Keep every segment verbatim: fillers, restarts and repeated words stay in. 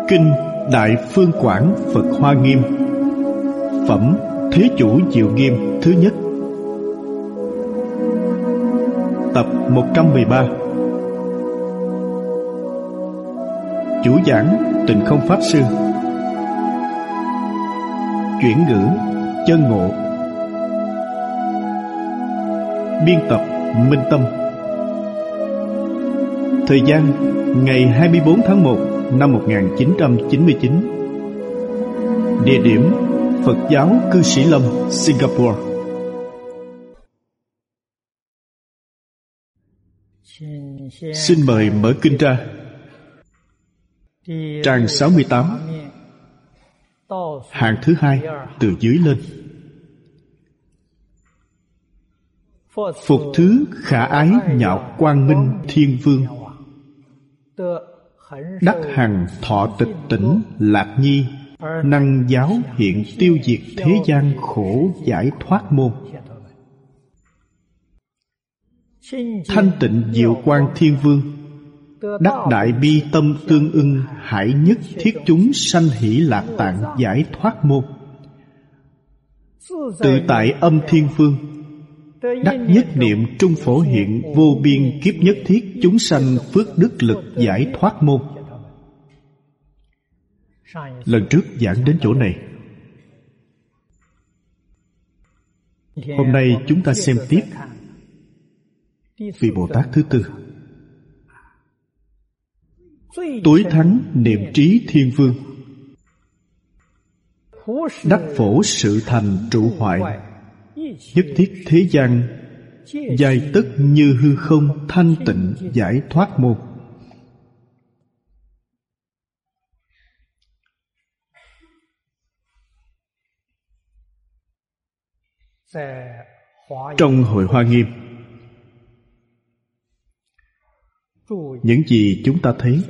Kinh Đại Phương Quảng Phật Hoa Nghiêm. Phẩm Thế Chủ Diệu Nghiêm thứ nhất. Tập một trăm mười ba. Chủ giảng Tịnh Không Pháp Sư. Chuyển ngữ Chân Ngộ. Biên tập Minh Tâm. Thời gian ngày hai mươi bốn tháng một năm một nghìn chín trăm chín mươi chín. Địa điểm Phật giáo Cư Sĩ Lâm, Singapore. Xin mời mở kinh ra. Trang sáu mươi tám, hàng thứ hai từ dưới lên. Phục thứ khả ái nhạo quang minh thiên vương, đắc hằng thọ tịch tỉnh lạc nhi, năng giáo hiện tiêu diệt thế gian khổ giải thoát môn. Thanh tịnh diệu quang thiên vương, đắc đại bi tâm tương ưng, hải nhất thiết chúng sanh hỷ lạc tạng giải thoát môn. Tự tại âm thiên vương, đắc nhất niệm trung phổ hiện vô biên kiếp nhất thiết chúng sanh phước đức lực giải thoát môn. Lần trước giảng đến chỗ này. Hôm nay chúng ta xem tiếp vị Bồ Tát thứ tư. Tối thắng niệm trí thiên vương, đắc phổ sự thành trụ hoại, nhất thiết thế gian giai tất như hư không thanh tịnh giải thoát môn. Trong Hội Hoa Nghiêm, những gì chúng ta thấy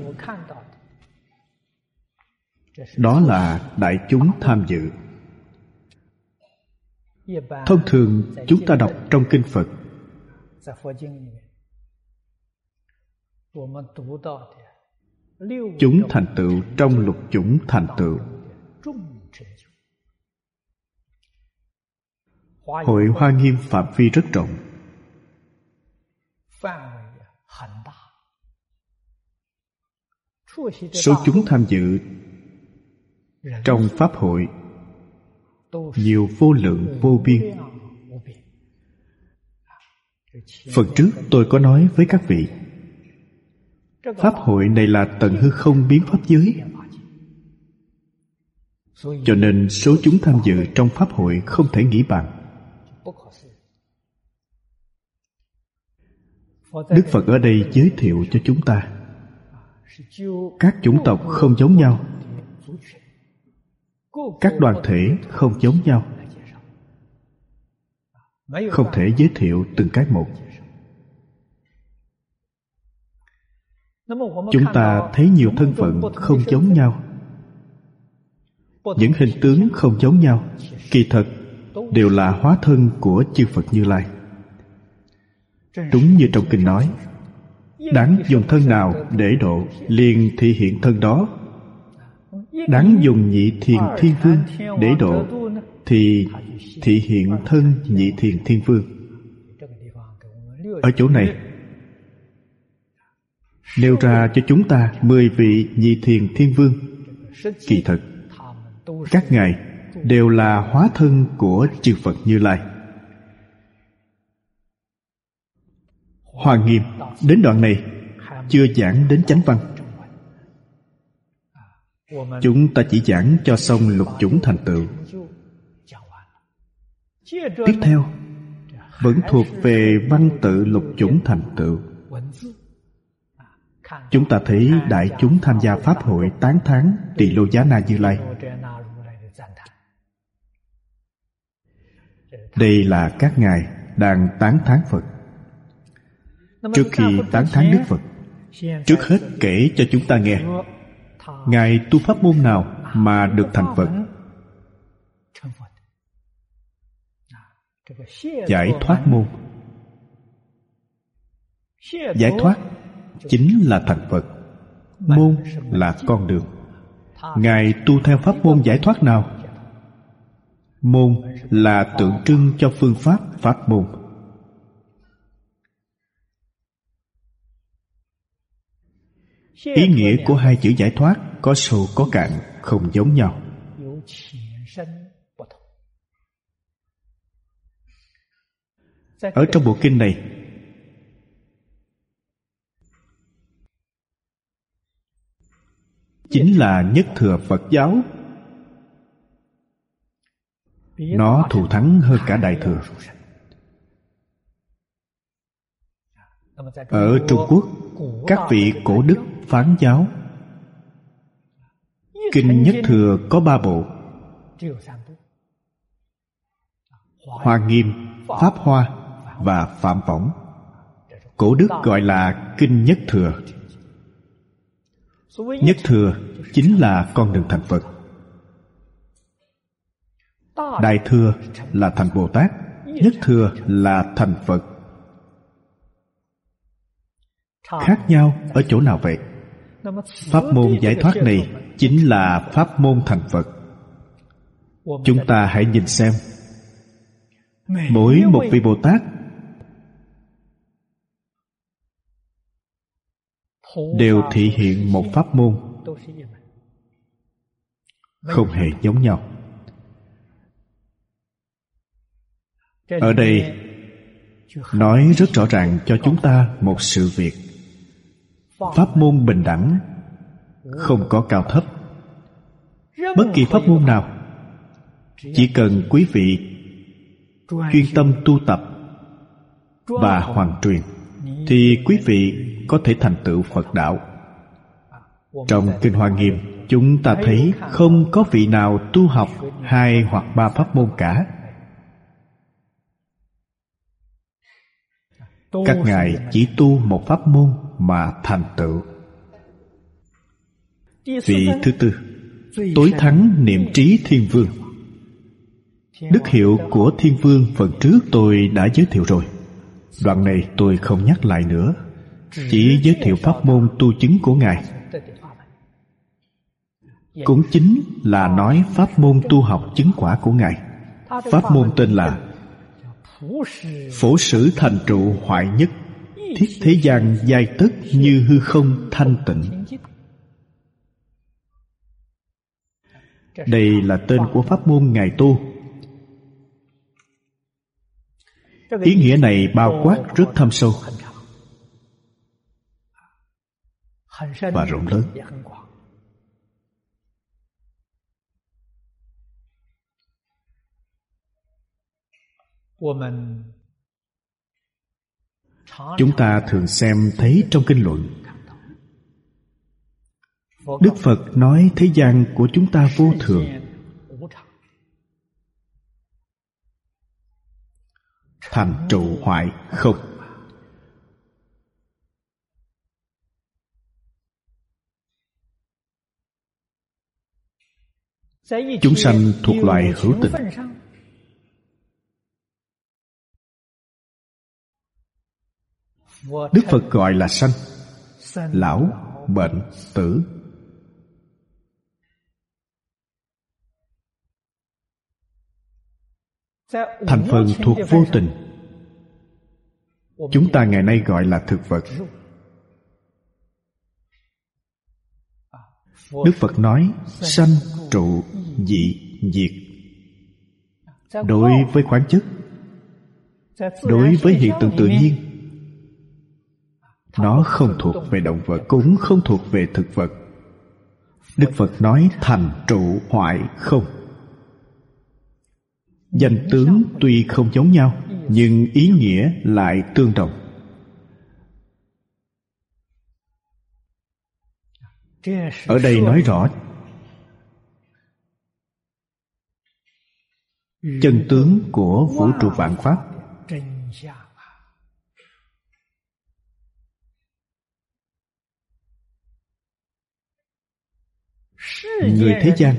đó là đại chúng tham dự. Thông thường chúng ta đọc trong kinh Phật, chúng thành tựu trong lục chủng thành tựu. Hội Hoa Nghiêm phạm vi rất rộng, số chúng tham dự trong pháp hội nhiều vô lượng vô biên. Phần trước tôi có nói với các vị, pháp hội này là tận hư không biến pháp giới, cho nên số chúng tham dự trong pháp hội không thể nghĩ bàn. Đức Phật ở đây giới thiệu cho chúng ta, các chủng tộc không giống nhau, các đoàn thể không giống nhau, không thể giới thiệu từng cái một. Chúng ta thấy nhiều thân phận không giống nhau, những hình tướng không giống nhau, kỳ thật đều là hóa thân của chư Phật Như Lai. Đúng như trong kinh nói, đáng dùng thân nào để độ, liền thị hiện thân đó. Đáng dùng nhị thiền thiên vương để độ, thì thị hiện thân nhị thiền thiên vương. Ở chỗ này nêu ra cho chúng ta mười vị nhị thiền thiên vương. Kỳ thật các ngài đều là hóa thân của chư Phật Như Lai. Hoa Nghiêm đến đoạn này chưa giảng đến chánh văn. Chúng ta chỉ giảng cho xong lục chủng thành tựu. Tiếp theo vẫn thuộc về văn tự lục chủng thành tựu. Chúng ta thấy đại chúng tham gia pháp hội tán thán Tỳ Lô Giá Na Như Lai. Đây là các ngài đang tán thán Phật. Trước khi tán thán Đức Phật, trước hết kể cho chúng ta nghe ngài tu pháp môn nào mà được thành Phật. Giải thoát môn. Giải thoát chính là thành Phật, môn là con đường. Ngài tu theo pháp môn giải thoát nào? Môn là tượng trưng cho phương pháp pháp môn. Ý nghĩa của hai chữ giải thoát có sâu có cạn, không giống nhau. Ở trong bộ kinh này, chính là nhất thừa Phật giáo. Nó thù thắng hơn cả Đại Thừa. Ở Trung Quốc, các vị cổ đức phán giáo, kinh nhất thừa có ba bộ: Hoa Nghiêm, Pháp Hoa và Phạm Võng. Cổ đức gọi là kinh nhất thừa. Nhất thừa chính là con đường thành Phật. Đại thừa là thành Bồ Tát, nhất thừa là thành Phật. Khác nhau ở chỗ nào vậy? Pháp môn giải thoát này chính là pháp môn thành Phật. Chúng ta hãy nhìn xem, mỗi một vị Bồ Tát đều thị hiện một pháp môn, không hề giống nhau. Ở đây nói rất rõ ràng cho chúng ta một sự việc: pháp môn bình đẳng, không có cao thấp. Bất kỳ pháp môn nào, chỉ cần quý vị chuyên tâm tu tập và hoàn truyền, thì quý vị có thể thành tựu Phật đạo. Trong Kinh Hoa Nghiêm, chúng ta thấy không có vị nào tu học hai hoặc ba pháp môn cả. Các ngài chỉ tu một pháp môn mà thành tựu. Vị thứ tư, tối thắng niệm trí Thiên Vương. Đức hiệu của Thiên Vương phần trước tôi đã giới thiệu rồi. Đoạn này tôi không nhắc lại nữa, chỉ giới thiệu pháp môn tu chứng của ngài. Cũng chính là nói pháp môn tu học chứng quả của ngài. Pháp môn tên là Phổ Sử Thành Trụ Hoại Nhất, thiết thế gian giai tất như hư không thanh tịnh. Đây là tên của pháp môn ngài tu. Ý nghĩa này bao quát rất thâm sâu và rộng lớn. Chúng ta thường xem thấy trong kinh luận, Đức Phật nói thế gian của chúng ta vô thường, thành trụ hoại không. Chúng sanh thuộc loài hữu tình. Đức Phật gọi là sanh, lão, bệnh, tử. Thành phần thuộc vô tình, chúng ta ngày nay gọi là thực vật. Đức Phật nói sanh, trụ, dị, diệt. Đối với khoáng chất, đối với hiện tượng tự nhiên, nó không thuộc về động vật, cũng không thuộc về thực vật. Đức Phật nói thành trụ hoại không. Danh tướng tuy không giống nhau, nhưng ý nghĩa lại tương đồng. Ở đây nói rõ chân tướng của vũ trụ vạn pháp. Người thế gian,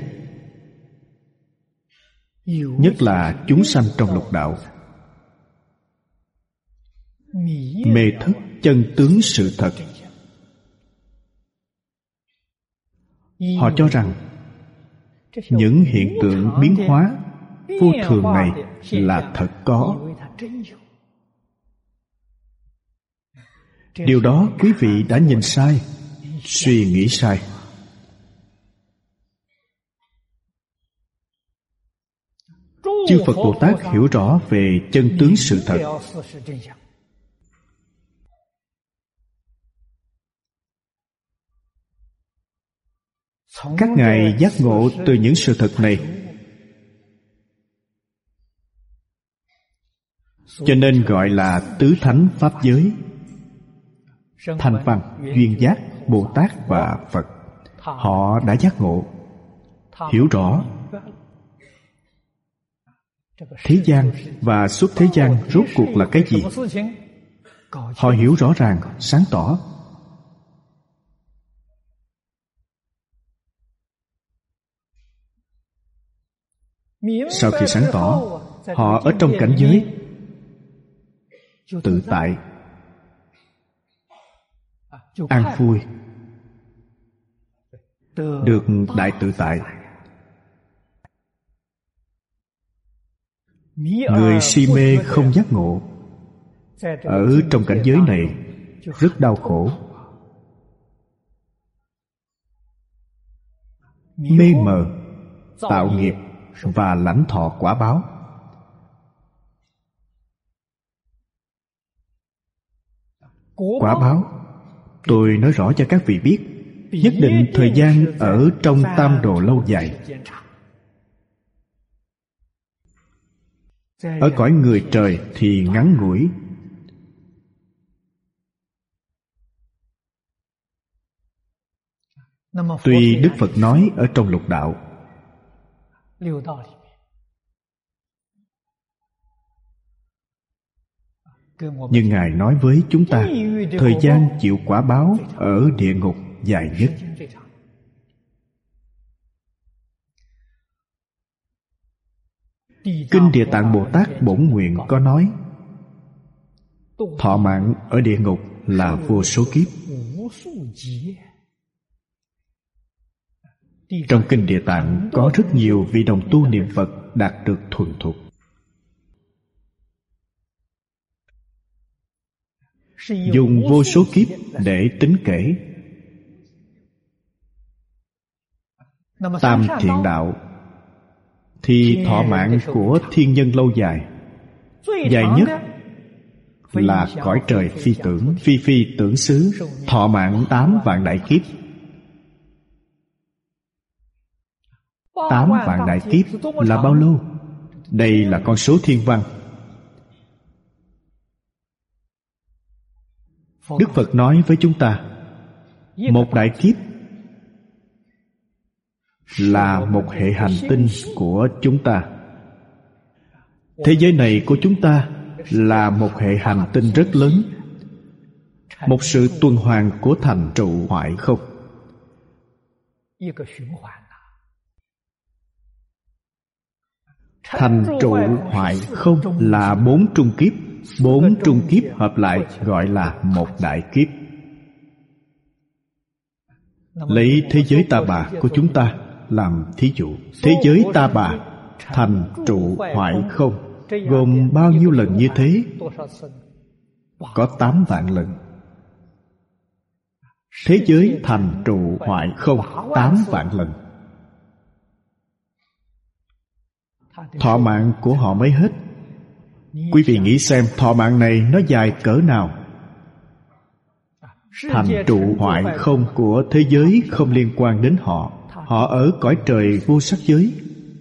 nhất là chúng sanh trong lục đạo, mê thất chân tướng sự thật. Họ cho rằng những hiện tượng biến hóa vô thường này là thật có. Điều đó quý vị đã nhìn sai, suy nghĩ sai. Chư Phật Bồ Tát hiểu rõ về chân tướng sự thật. Các ngài giác ngộ từ những sự thật này, cho nên gọi là tứ thánh pháp giới: Thanh Văn, Duyên Giác, Bồ Tát và Phật. Họ đã giác ngộ, hiểu rõ thế gian và xuất thế gian rốt cuộc là cái gì. Họ hiểu rõ ràng, sáng tỏ. Sau khi sáng tỏ, họ ở trong cảnh giới tự tại, an vui, được đại tự tại. Người si mê không giác ngộ, ở trong cảnh giới này rất đau khổ, mê mờ, tạo nghiệp và lãnh thọ quả báo. Quả báo, tôi nói rõ cho các vị biết, nhất định thời gian ở trong tam đồ lâu dài. Ở cõi người trời thì ngắn ngủi. Tuy Đức Phật nói ở trong lục đạo, nhưng Ngài nói với chúng ta, thời gian chịu quả báo ở địa ngục dài nhất. Kinh Địa Tạng Bồ Tát Bổn Nguyện có nói, thọ mạng ở địa ngục là vô số kiếp. Trong Kinh Địa Tạng có rất nhiều vị đồng tu niệm Phật đạt được thuần thục. Dùng vô số kiếp để tính kể. Tam thiện đạo thì thọ mạng của thiên nhân lâu dài, dài nhất là cõi trời phi tưởng, phi phi tưởng xứ, thọ mạng tám vạn đại kiếp. Tám vạn đại kiếp là bao lâu? Đây là con số thiên văn. Đức Phật nói với chúng ta, một đại kiếp là một hệ hành tinh của chúng ta. Thế giới này của chúng ta là một hệ hành tinh rất lớn, một sự tuần hoàn của thành trụ hoại không. Thành trụ hoại không là bốn trung kiếp. Bốn trung kiếp hợp lại gọi là một đại kiếp. Lấy thế giới Ta Bà của chúng ta làm thí dụ. Thế giới Ta Bà thành trụ hoại không gồm bao nhiêu lần như thế? Có tám vạn lần. Thế giới thành trụ hoại không tám vạn lần. Thọ mạng của họ mới hết. Quý vị nghĩ xem thọ mạng này nó dài cỡ nào? Thành trụ hoại không của thế giới không liên quan đến họ. Họ ở cõi trời vô sắc giới.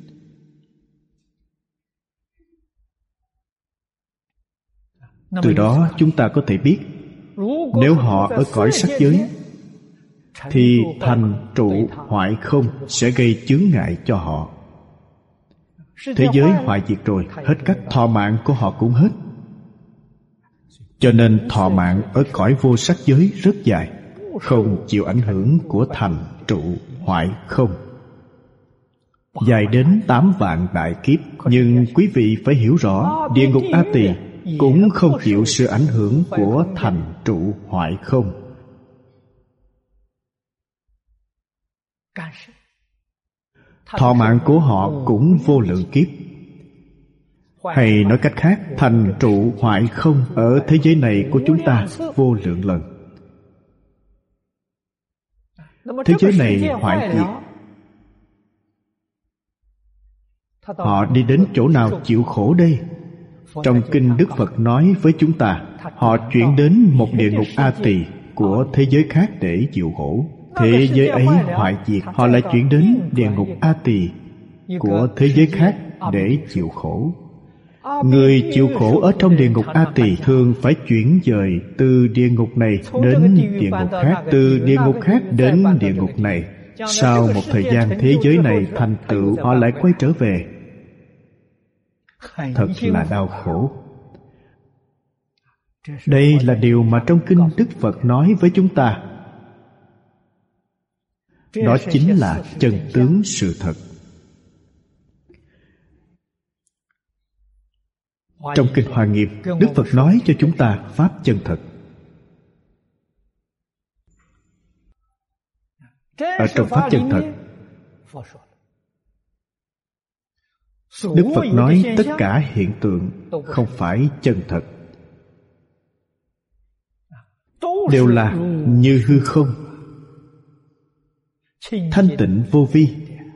Từ đó chúng ta có thể biết, nếu họ ở cõi sắc giới thì thành trụ hoại không sẽ gây chướng ngại cho họ. Thế giới hoại diệt rồi, hết cách, thọ mạng của họ cũng hết. Cho nên thọ mạng ở cõi vô sắc giới rất dài, không chịu ảnh hưởng của thành trụ hoại không, dài đến tám vạn đại kiếp. Nhưng quý vị phải hiểu rõ, địa ngục A Tỳ cũng không chịu sự ảnh hưởng của thành trụ hoại không. thọ mạng của họ cũng vô lượng kiếp. Hay nói cách khác, thành trụ hoại không ở thế giới này của chúng ta vô lượng lần. Thế giới này hoại diệt, họ đi đến chỗ nào chịu khổ đây? Trong kinh Đức Phật nói với chúng ta, họ chuyển đến một địa ngục A Tỳ của thế giới khác để chịu khổ. Thế giới ấy hoại diệt, họ lại chuyển đến địa ngục A Tỳ của thế giới khác để chịu khổ. Người chịu khổ ở trong địa ngục A Tỳ thường phải chuyển dời từ địa ngục này đến địa ngục khác, từ địa ngục khác đến địa ngục này. Sau một thời gian thế giới này thành tựu, họ lại quay trở về. Thật là đau khổ. Đây là điều mà trong kinh Đức Phật nói với chúng ta. Đó chính là chân tướng sự thật. Trong kinh Hoa Nghiêm, Đức Phật nói cho chúng ta pháp chân thật. Ở trong pháp chân thật, Đức Phật nói tất cả hiện tượng không phải chân thật, đều là như hư không, thanh tịnh vô vi.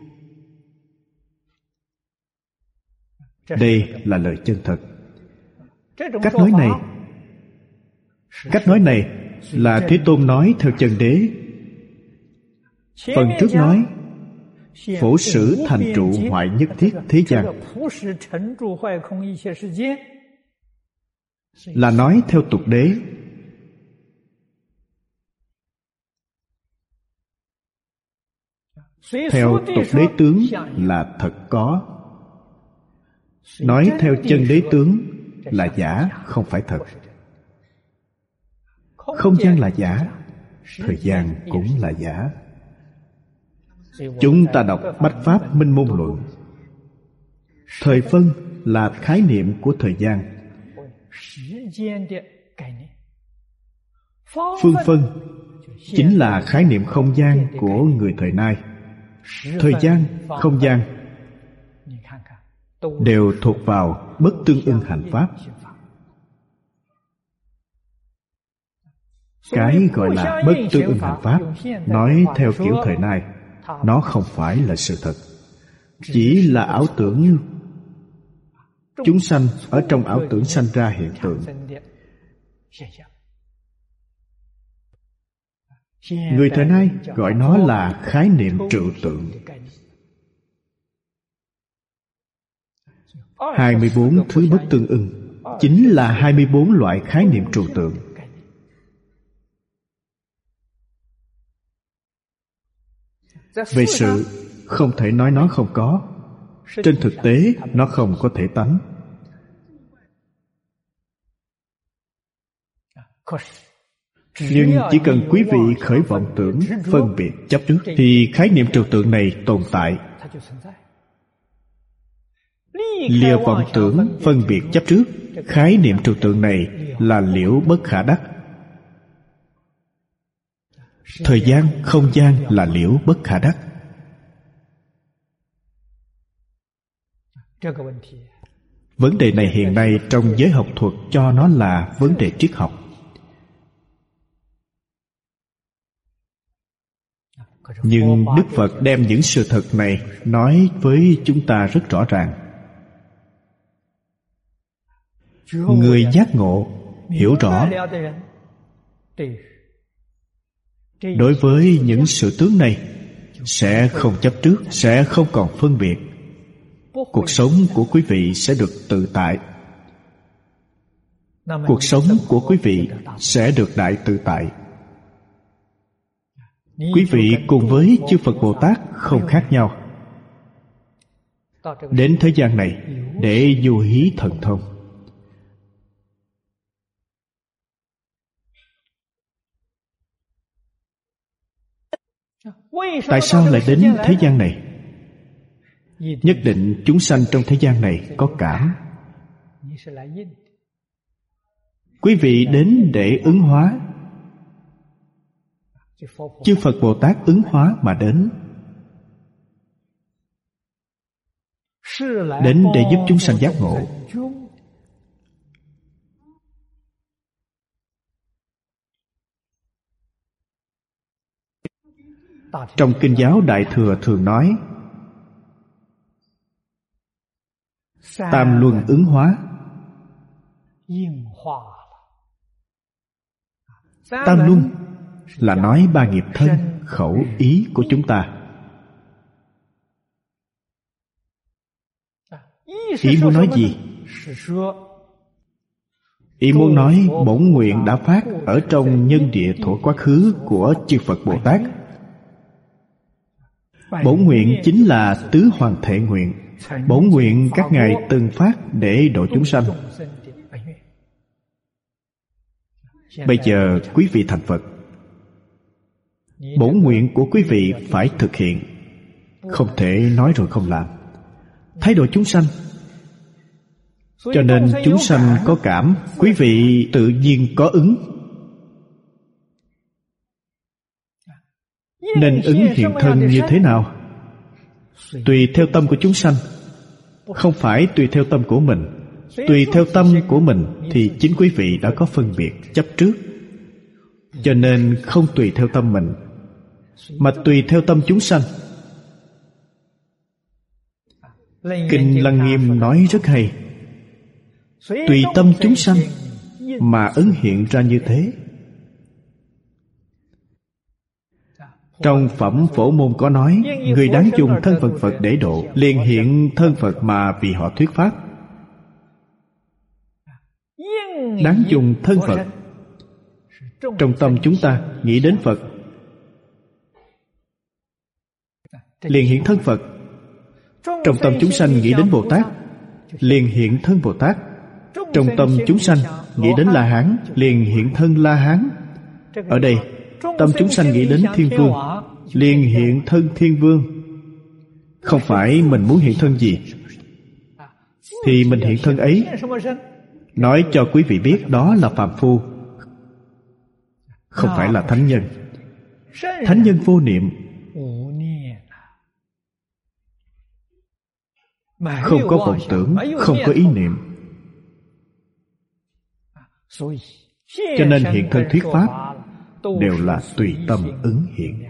Đây là lời chân thật. Cách nói này Cách nói này là Thế Tôn nói theo chân đế. Phần trước nói phổ sử thành trụ hoại nhất thiết thế gian, là nói theo tục đế. Theo tục đế tướng là thật có, nói theo chân đế tướng là giả, không phải thật. Không gian là giả, thời gian cũng là giả. Chúng ta đọc Bách Pháp Minh Môn Luận. Thời phân là khái niệm của thời gian. Phương phân chính là khái niệm không gian của người thời nay. Thời gian, không gian đều thuộc vào bất tương ưng hành pháp. Cái gọi là bất tương ưng hành pháp, nói theo kiểu thời nay, nó không phải là sự thật, chỉ là ảo tưởng. Chúng sanh ở trong ảo tưởng sanh ra hiện tượng. Người thời nay gọi nó là khái niệm trừu tượng. hai mươi bốn thứ bất tương ưng chính là hai mươi bốn loại khái niệm trừu tượng. Về sự, không thể nói nó không có. Trên thực tế, nó không có thể tánh. Nhưng chỉ cần quý vị khởi vọng tưởng, phân biệt, chấp trước, thì khái niệm trừu tượng này tồn tại. Lìa vọng tưởng, phân biệt, chấp trước, khái niệm trừu tượng này là liễu bất khả đắc. Thời gian, không gian là liễu bất khả đắc. Vấn đề này hiện nay trong giới học thuật cho nó là vấn đề triết học. Nhưng Đức Phật đem những sự thật này nói với chúng ta rất rõ ràng. Người giác ngộ, hiểu rõ, đối với những sự tướng này sẽ không chấp trước, sẽ không còn phân biệt. Cuộc sống của quý vị sẽ được tự tại. Cuộc sống của quý vị sẽ được đại tự tại. Quý vị cùng với chư Phật Bồ Tát không khác nhau. Đến thế gian này để du hí thần thông. Tại sao lại đến thế gian này? Nhất định chúng sanh trong thế gian này có cảm. Quý vị đến để ứng hóa. Chư Phật Bồ Tát ứng hóa mà đến. đến để giúp chúng sanh giác ngộ. Trong Kinh giáo Đại Thừa thường nói tam luân ứng hóa. Tam luân là nói ba nghiệp thân, khẩu, ý của chúng ta. Ý muốn nói gì? Ý muốn nói bổn nguyện đã phát ở trong nhân địa thổ quá khứ của chư Phật Bồ Tát. Bổn nguyện chính là tứ hoàn thể nguyện. Bổn nguyện các ngài từng phát để độ chúng sanh. Bây giờ quý vị thành Phật, bổn nguyện của quý vị phải thực hiện, không thể nói rồi không làm. Thái độ chúng sanh, cho nên chúng sanh có cảm, quý vị tự nhiên có ứng. Nên ứng hiện thân như thế nào? Tùy theo tâm của chúng sanh, không phải tùy theo tâm của mình. Tùy theo tâm của mình thì chính quý vị đã có phân biệt chấp trước. Cho nên không tùy theo tâm mình, mà tùy theo tâm chúng sanh. Kinh Lăng Nghiêm nói rất hay, tùy tâm chúng sanh mà ứng hiện ra như thế. Trong Phẩm Phổ Môn có nói, người đáng dùng thân phận Phật để độ, liền hiện thân Phật mà vì họ thuyết pháp. Đáng dùng thân Phật, trong tâm chúng ta nghĩ đến Phật, liền hiện thân Phật. Trong tâm chúng sanh nghĩ đến Bồ Tát, liền hiện thân Bồ Tát. Trong tâm chúng sanh nghĩ đến La Hán, liền hiện thân La Hán. Ở đây tâm chúng sanh nghĩ đến Thiên Vương, liền hiện thân Thiên Vương. Không phải mình muốn hiện thân gì thì mình hiện thân ấy. Nói cho quý vị biết đó là phàm phu, không phải là thánh nhân. Thánh nhân vô niệm, không có vọng tưởng, không có ý niệm. Cho nên hiện thân thuyết pháp đều là tùy tâm ứng hiện.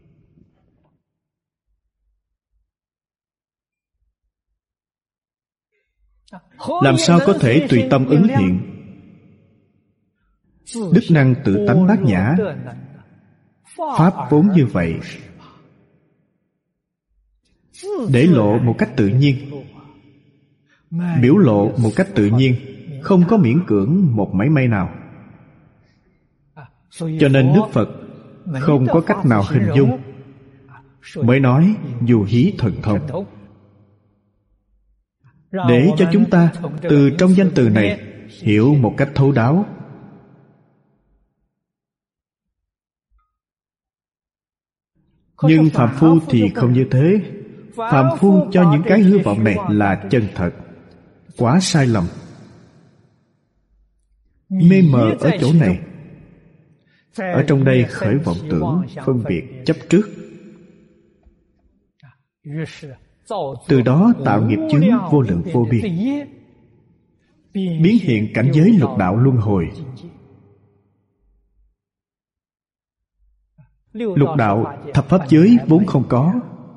Làm sao có thể tùy tâm ứng hiện? Đức năng tự tánh bát nhã, pháp vốn như vậy, để lộ một cách tự nhiên, biểu lộ một cách tự nhiên, không có miễn cưỡng một mảy may nào. Cho nên Đức Phật không có cách nào hình dung, mới nói dù hí thần thông, để cho chúng ta từ trong danh từ này hiểu một cách thấu đáo. Nhưng phàm phu thì không như thế. Phàm phu cho những cái hư vọng này là chân thật, quá sai lầm. Mê mờ ở chỗ này. Ở trong đây khởi vọng tưởng, phân biệt, chấp trước, từ đó tạo nghiệp chướng vô lượng vô biên, biến hiện cảnh giới lục đạo luân hồi. Lục đạo thập pháp giới vốn không có.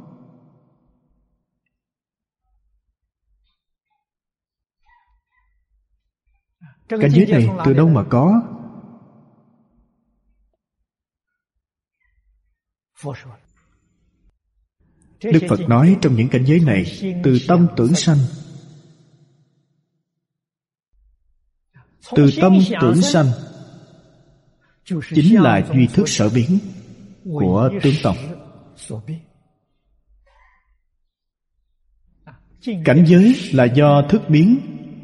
Cảnh giới này từ đâu mà có? Đức Phật nói trong những cảnh giới này, từ tâm tưởng sanh. Từ tâm tưởng sanh chính là duy thức sở biến của tướng tông. Cảnh giới là do thức biến,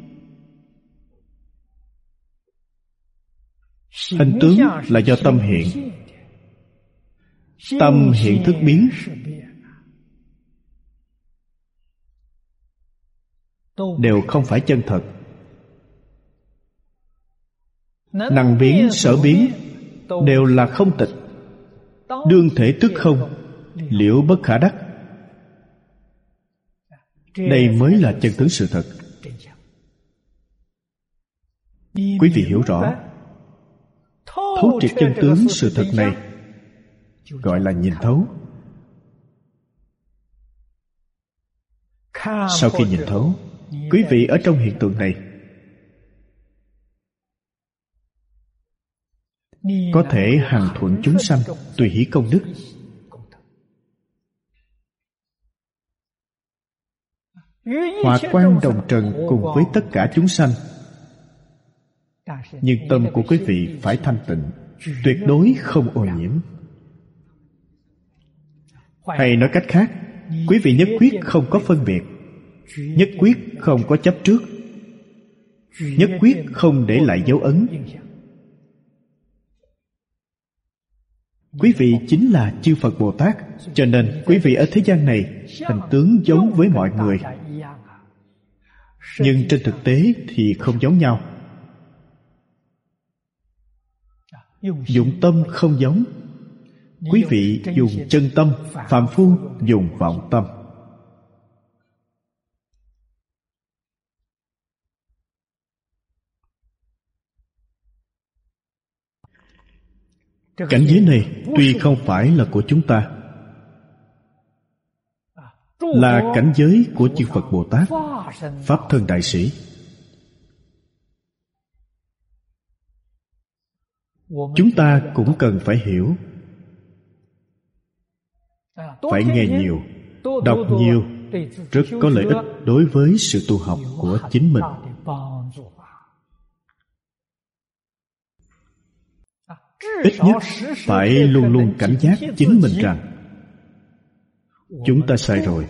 hình tướng là do tâm hiện. Tâm hiện thức biến, đều không phải chân thật. Năng biến, sở biến đều là không tịch. Đương thể tức không, liễu bất khả đắc. Đây mới là chân tướng sự thật. Quý vị hiểu rõ, thấu triệt chân tướng sự thật này gọi là nhìn thấu. Sau khi nhìn thấu, quý vị ở trong hiện tượng này có thể hằng thuận chúng sanh, tùy hỷ công đức. Hòa quan đồng trần cùng với tất cả chúng sanh. Nhưng tâm của quý vị phải thanh tịnh, tuyệt đối không ô nhiễm. Hay nói cách khác, quý vị nhất quyết không có phân biệt, nhất quyết không có chấp trước, nhất quyết không để lại dấu ấn. Quý vị chính là chư Phật Bồ Tát. Cho nên quý vị ở thế gian này hình tướng giống với mọi người, nhưng trên thực tế thì không giống nhau. Dụng tâm không giống. Quý vị dùng chân tâm, phàm phu dùng vọng tâm. Cảnh giới này tuy không phải là của chúng ta, là cảnh giới của chư Phật Bồ Tát, Pháp Thân Đại Sĩ. Chúng ta cũng cần phải hiểu, phải nghe nhiều, đọc nhiều, rất có lợi ích đối với sự tu học của chính mình. Ít nhất phải luôn luôn cảnh giác chính mình rằng chúng ta sai rồi.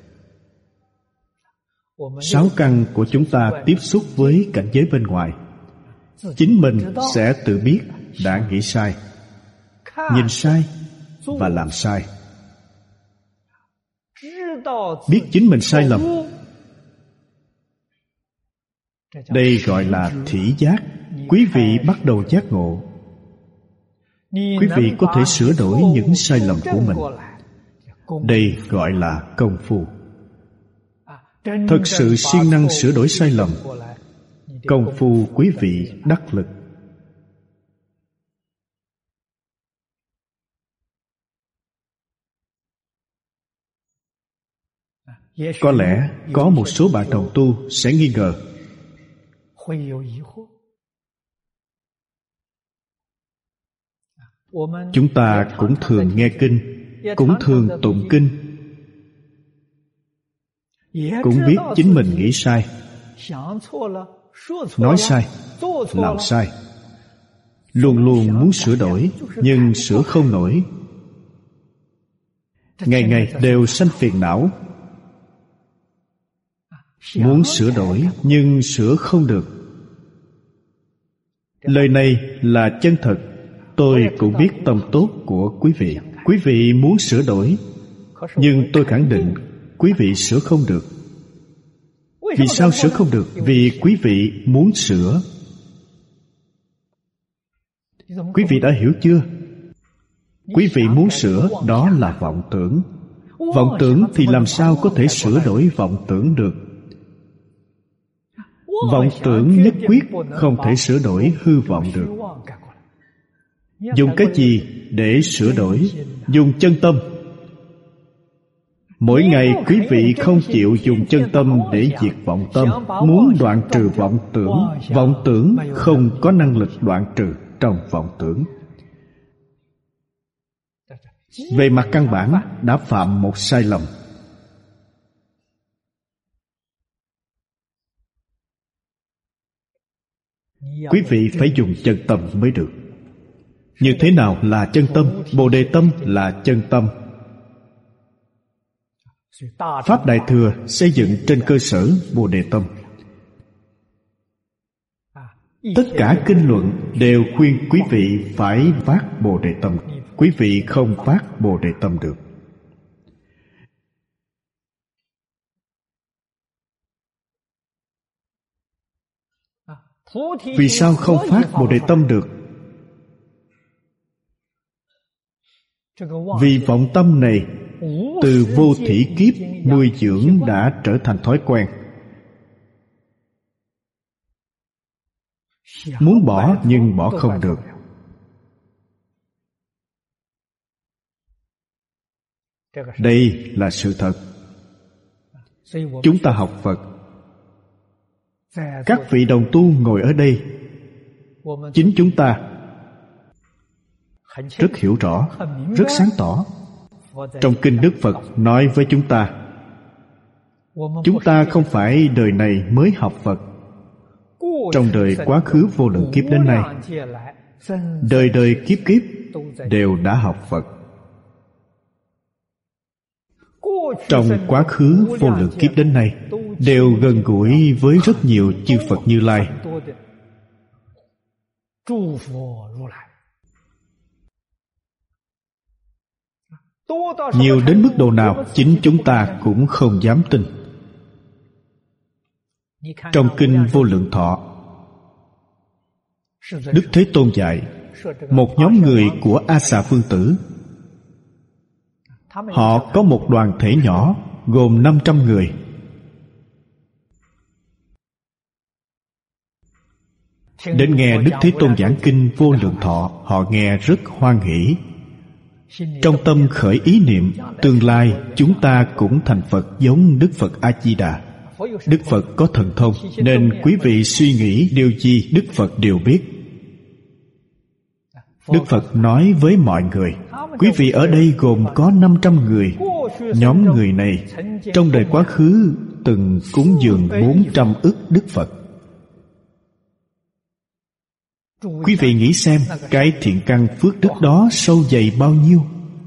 Sáu căn của chúng ta tiếp xúc với cảnh giới bên ngoài, chính mình sẽ tự biết đã nghĩ sai, nhìn sai và làm sai. Biết chính mình sai lầm, đây gọi là thị giác. Quý vị bắt đầu giác ngộ. Quý vị có thể sửa đổi những sai lầm của mình. Đây gọi là công phu. Thật sự siêng năng sửa đổi sai lầm, công phu quý vị đắc lực. Có lẽ có một số bạn đồng tu sẽ nghi ngờ. Chúng ta cũng thường nghe kinh, cũng thường tụng kinh, cũng biết chính mình nghĩ sai, nói sai, làm sai, luôn luôn muốn sửa đổi, nhưng sửa không nổi. Ngày ngày đều sanh phiền não, muốn sửa đổi nhưng sửa không được. Lời này là chân thật. Tôi cũng biết tâm tốt của quý vị. Quý vị muốn sửa đổi, nhưng tôi khẳng định quý vị sửa không được. Vì sao sửa không được? Vì quý vị muốn sửa. Quý vị đã hiểu chưa? Quý vị muốn sửa, đó là vọng tưởng. Vọng tưởng thì làm sao có thể sửa đổi vọng tưởng được? Vọng tưởng nhất quyết không thể sửa đổi hư vọng được. Dùng cái gì để sửa đổi? Dùng chân tâm. Mỗi ngày quý vị không chịu dùng chân tâm để diệt vọng tâm, muốn đoạn trừ vọng tưởng. Vọng tưởng không có năng lực đoạn trừ trong vọng tưởng. Về mặt căn bản đã phạm một sai lầm. Quý vị phải dùng chân tâm mới được. Như thế nào là chân tâm? Bồ Đề tâm là chân tâm. Pháp Đại Thừa xây dựng trên cơ sở Bồ Đề tâm. Tất cả kinh luận đều khuyên quý vị phải phát Bồ Đề tâm. Quý vị không phát Bồ Đề tâm được. Vì sao không phát Bồ Đề tâm được? Vì vọng tâm này từ vô thỉ kiếp nuôi dưỡng đã trở thành thói quen. Muốn bỏ nhưng bỏ không được. Đây là sự thật. Chúng ta học Phật, các vị đồng tu ngồi ở đây, chính chúng ta rất hiểu rõ, rất sáng tỏ. Trong kinh Đức Phật nói với chúng ta, chúng ta không phải đời này mới học Phật. Trong đời quá khứ vô lượng kiếp đến nay, đời đời kiếp kiếp đều đã học Phật. Trong quá khứ vô lượng kiếp đến nay, đều gần gũi với rất nhiều chư Phật Như Lai. Nhiều đến mức độ nào chính chúng ta cũng không dám tin. Trong kinh Vô Lượng Thọ, Đức Thế Tôn dạy một nhóm người của A Xà Phương Tử. Họ có một đoàn thể nhỏ gồm năm trăm người. Đến nghe Đức Thế Tôn giảng kinh Vô Lượng Thọ, họ nghe rất hoan hỷ. Trong tâm khởi ý niệm, tương lai chúng ta cũng thành Phật giống Đức Phật A-di-đà. Đức Phật có thần thông, nên quý vị suy nghĩ điều gì Đức Phật đều biết. Đức Phật nói với mọi người, quý vị ở đây gồm có năm trăm người. Nhóm người này trong đời quá khứ từng cúng dường bốn trăm ức Đức Phật. Quý vị nghĩ xem, cái thiện căn phước đức đó sâu dày bao nhiêu.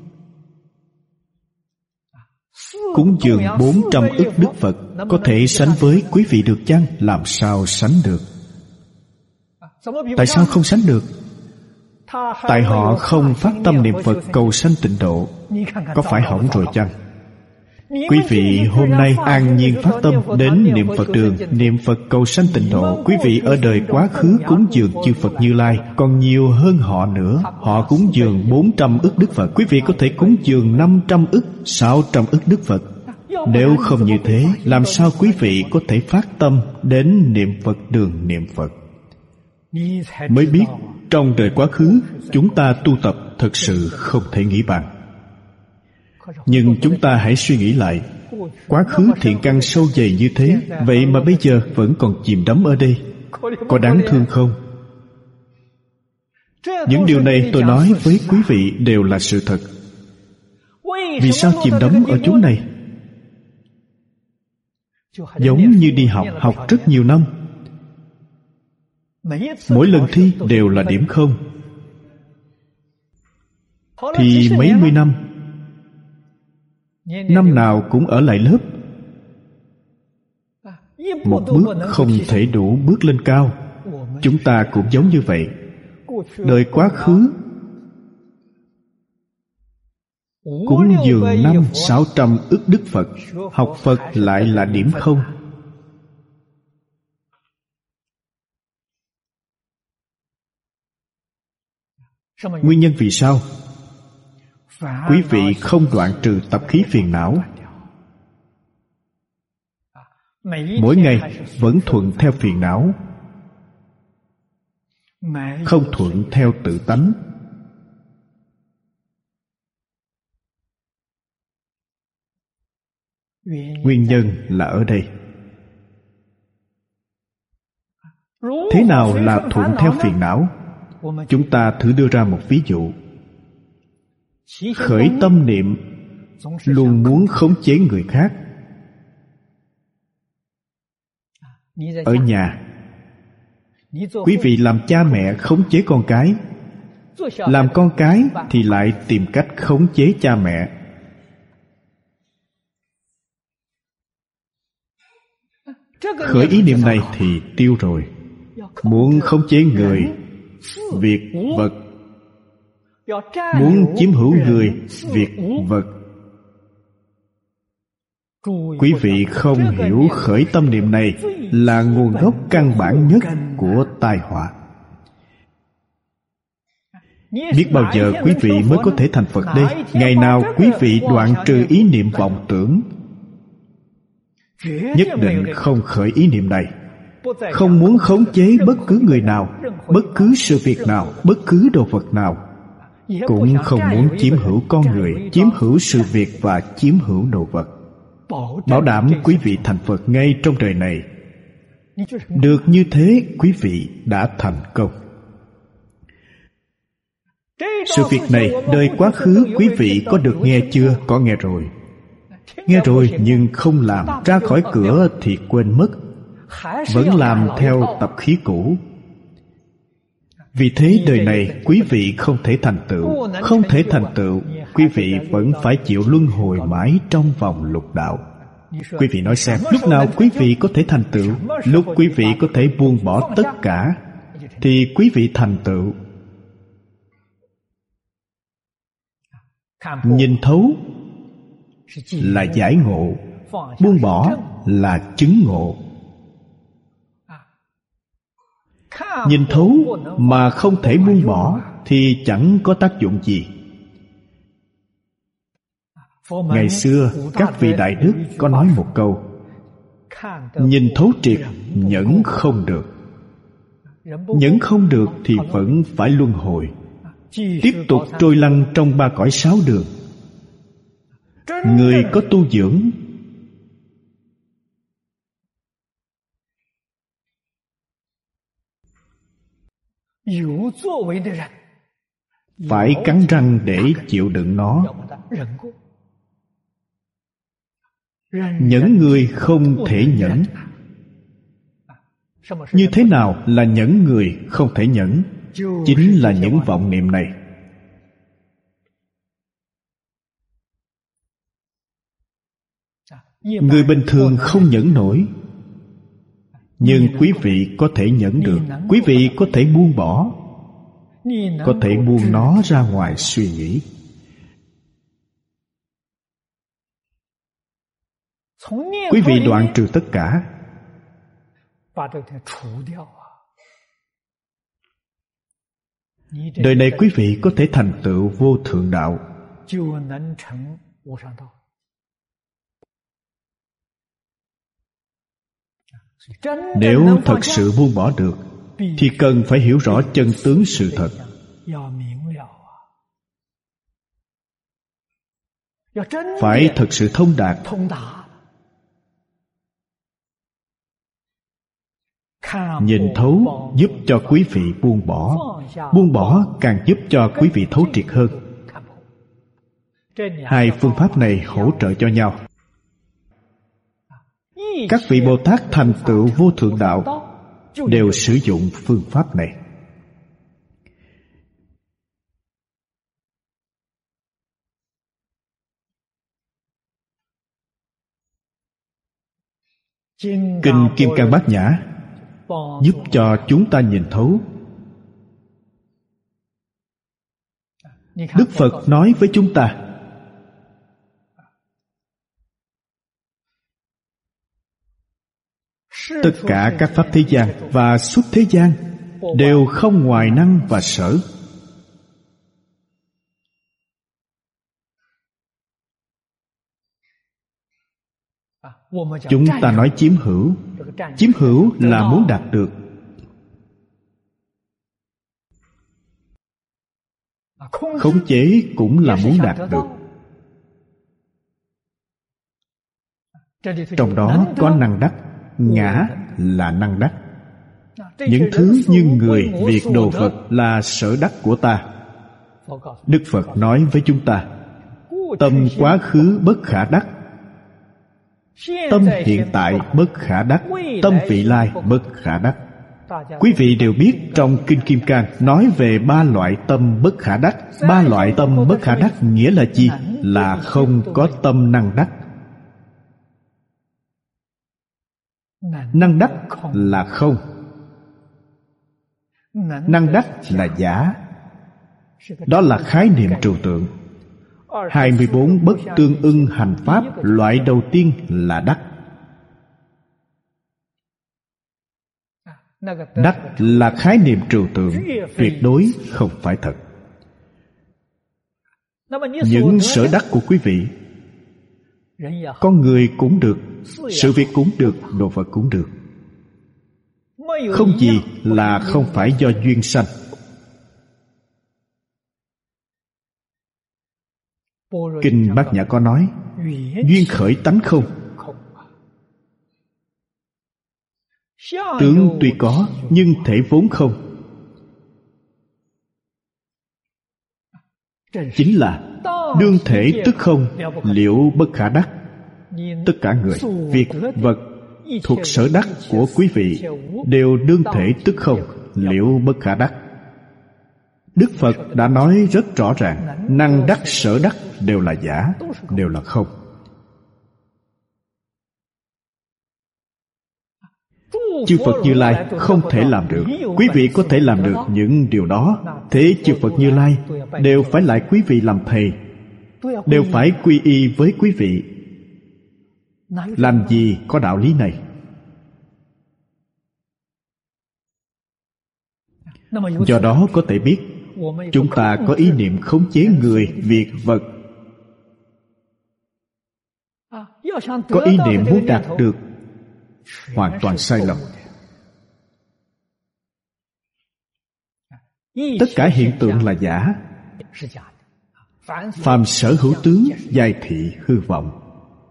Cúng dường bốn trăm ức Đức Phật có thể sánh với quý vị được chăng? Làm sao sánh được? Tại sao không sánh được? Tại họ không phát tâm niệm Phật cầu sanh tịnh độ. Có phải hỏng rồi chăng? Quý vị hôm nay an nhiên phát tâm đến niệm Phật đường, niệm Phật cầu sanh tịnh độ. Quý vị ở đời quá khứ cúng dường chư Phật Như Lai còn nhiều hơn họ nữa. Họ cúng dường bốn trăm ức Đức Phật, quý vị có thể cúng dường năm trăm ức, sáu trăm ức Đức Phật. Nếu không như thế, làm sao quý vị có thể phát tâm đến niệm Phật đường niệm Phật? Mới biết trong đời quá khứ chúng ta tu tập thật sự không thể nghĩ bàn. Nhưng chúng ta hãy suy nghĩ lại, quá khứ thiện căn sâu dày như thế, vậy mà bây giờ vẫn còn chìm đắm ở đây. Có đáng thương không? Những điều này tôi nói với quý vị đều là sự thật. Vì sao chìm đắm ở chúng này? Giống như đi học, học rất nhiều năm, mỗi lần thi đều là điểm không. Thì mấy mươi năm, năm nào cũng ở lại lớp. Một bước không thể đủ bước lên cao. Chúng ta cũng giống như vậy. Đời quá khứ cúng dường năm sáu trăm ức Đức Phật, học Phật lại là điểm không. Nguyên nhân vì sao? Quý vị không đoạn trừ tập khí phiền não. Mỗi ngày vẫn thuận theo phiền não, không thuận theo tự tánh. Nguyên nhân là ở đây. Thế nào là thuận theo phiền não? Chúng ta thử đưa ra một ví dụ. Khởi tâm niệm luôn muốn khống chế người khác. Ở nhà, quý vị làm cha mẹ khống chế con cái, làm con cái thì lại tìm cách khống chế cha mẹ. Khởi ý niệm này thì tiêu rồi. Muốn khống chế người, việc, vật. Muốn chiếm hữu người, việc, vật. Quý vị không hiểu khởi tâm niệm này là nguồn gốc căn bản nhất của tai họa. Biết bao giờ quý vị mới có thể thành Phật đây? Ngày nào quý vị đoạn trừ ý niệm vọng tưởng, nhất định không khởi ý niệm này, không muốn khống chế bất cứ người nào, bất cứ sự việc nào, bất cứ đồ vật nào, cũng không muốn chiếm hữu con người, chiếm hữu sự việc và chiếm hữu đồ vật. Bảo đảm quý vị thành Phật ngay trong đời này. Được như thế, quý vị đã thành công. Sự việc này, đời quá khứ quý vị có được nghe chưa? Có nghe rồi. Nghe rồi nhưng không làm, ra khỏi cửa thì quên mất, vẫn làm theo tập khí cũ. Vì thế đời này quý vị không thể thành tựu. Không thể thành tựu, quý vị vẫn phải chịu luân hồi mãi trong vòng lục đạo. Quý vị nói xem, lúc nào quý vị có thể thành tựu? Lúc quý vị có thể buông bỏ tất cả thì quý vị thành tựu. Nhìn thấu là giải ngộ, buông bỏ là chứng ngộ. Nhìn thấu mà không thể buông bỏ thì chẳng có tác dụng gì. Ngày xưa các vị đại đức có nói một câu: nhìn thấu triệt, nhẫn không được. Nhẫn không được thì vẫn phải luân hồi, tiếp tục trôi lăn trong ba cõi sáu đường. Người có tu dưỡng, phải cắn răng để chịu đựng nó. Nhẫn người không thể nhẫn. Như thế nào là nhẫn người không thể nhẫn? Chính là những vọng niệm này. Người bình thường không nhẫn nổi, nhưng quý vị có thể nhẫn được. Quý vị có thể buông bỏ, có thể buông nó ra ngoài suy nghĩ. Quý vị đoạn trừ tất cả. Đời này quý vị có thể thành tựu vô thượng đạo. Nếu thật sự buông bỏ được thì cần phải hiểu rõ chân tướng sự thật. Phải thật sự thông đạt. Nhìn thấu giúp cho quý vị buông bỏ. Buông bỏ càng giúp cho quý vị thấu triệt hơn. Hai phương pháp này hỗ trợ cho nhau. Các vị Bồ Tát thành tựu vô thượng đạo đều sử dụng phương pháp này. Kinh Kim Cang Bát Nhã giúp cho chúng ta nhìn thấu. Đức Phật nói với chúng ta: tất cả các pháp thế gian và xuất thế gian đều không ngoài năng và sở. Chúng ta nói chiếm hữu. Chiếm hữu là muốn đạt được. Khống chế cũng là muốn đạt được. Trong đó có năng đắc. Ngã là năng đắc. Những thứ như người, việc, đồ vật là sở đắc của ta. Đức Phật nói với chúng ta: tâm quá khứ bất khả đắc, tâm hiện tại bất khả đắc, tâm vị lai bất khả đắc. Quý vị đều biết trong Kinh Kim Cang nói về ba loại tâm bất khả đắc. Ba loại tâm bất khả đắc nghĩa là gì? Là không có tâm năng đắc. Năng đắc là không. Năng đắc là giả. Đó là khái niệm trừu tượng. hai mươi bốn bất tương ưng hành pháp, loại đầu tiên là đắc. Đắc là khái niệm trừu tượng, tuyệt đối không phải thật. những sở đắc của quý vị, con người cũng được, sự việc cũng được, đồ vật cũng được. Không gì là không phải do duyên sanh. Kinh Bát Nhã có nói, duyên khởi tánh không. Tướng tuy có, nhưng thể vốn không. Chính là đương thể tức không, liễu bất khả đắc. Tất cả người, việc, vật thuộc sở đắc của quý vị đều đương thể tức không, liễu bất khả đắc. Đức Phật đã nói rất rõ ràng, năng đắc sở đắc đều là giả, đều là không. Chư Phật Như Lai không thể làm được. Quý vị có thể làm được những điều đó. Thế chư Phật Như Lai đều phải lại quý vị làm thầy, đều phải quy y với quý vị. Làm gì có đạo lý này? Do đó có thể biết, chúng ta có ý niệm khống chế người, việc, vật, có ý niệm muốn đạt được, hoàn toàn sai lầm. Tất cả hiện tượng là giả. Phàm sở hữu tướng, giai thị hư vọng.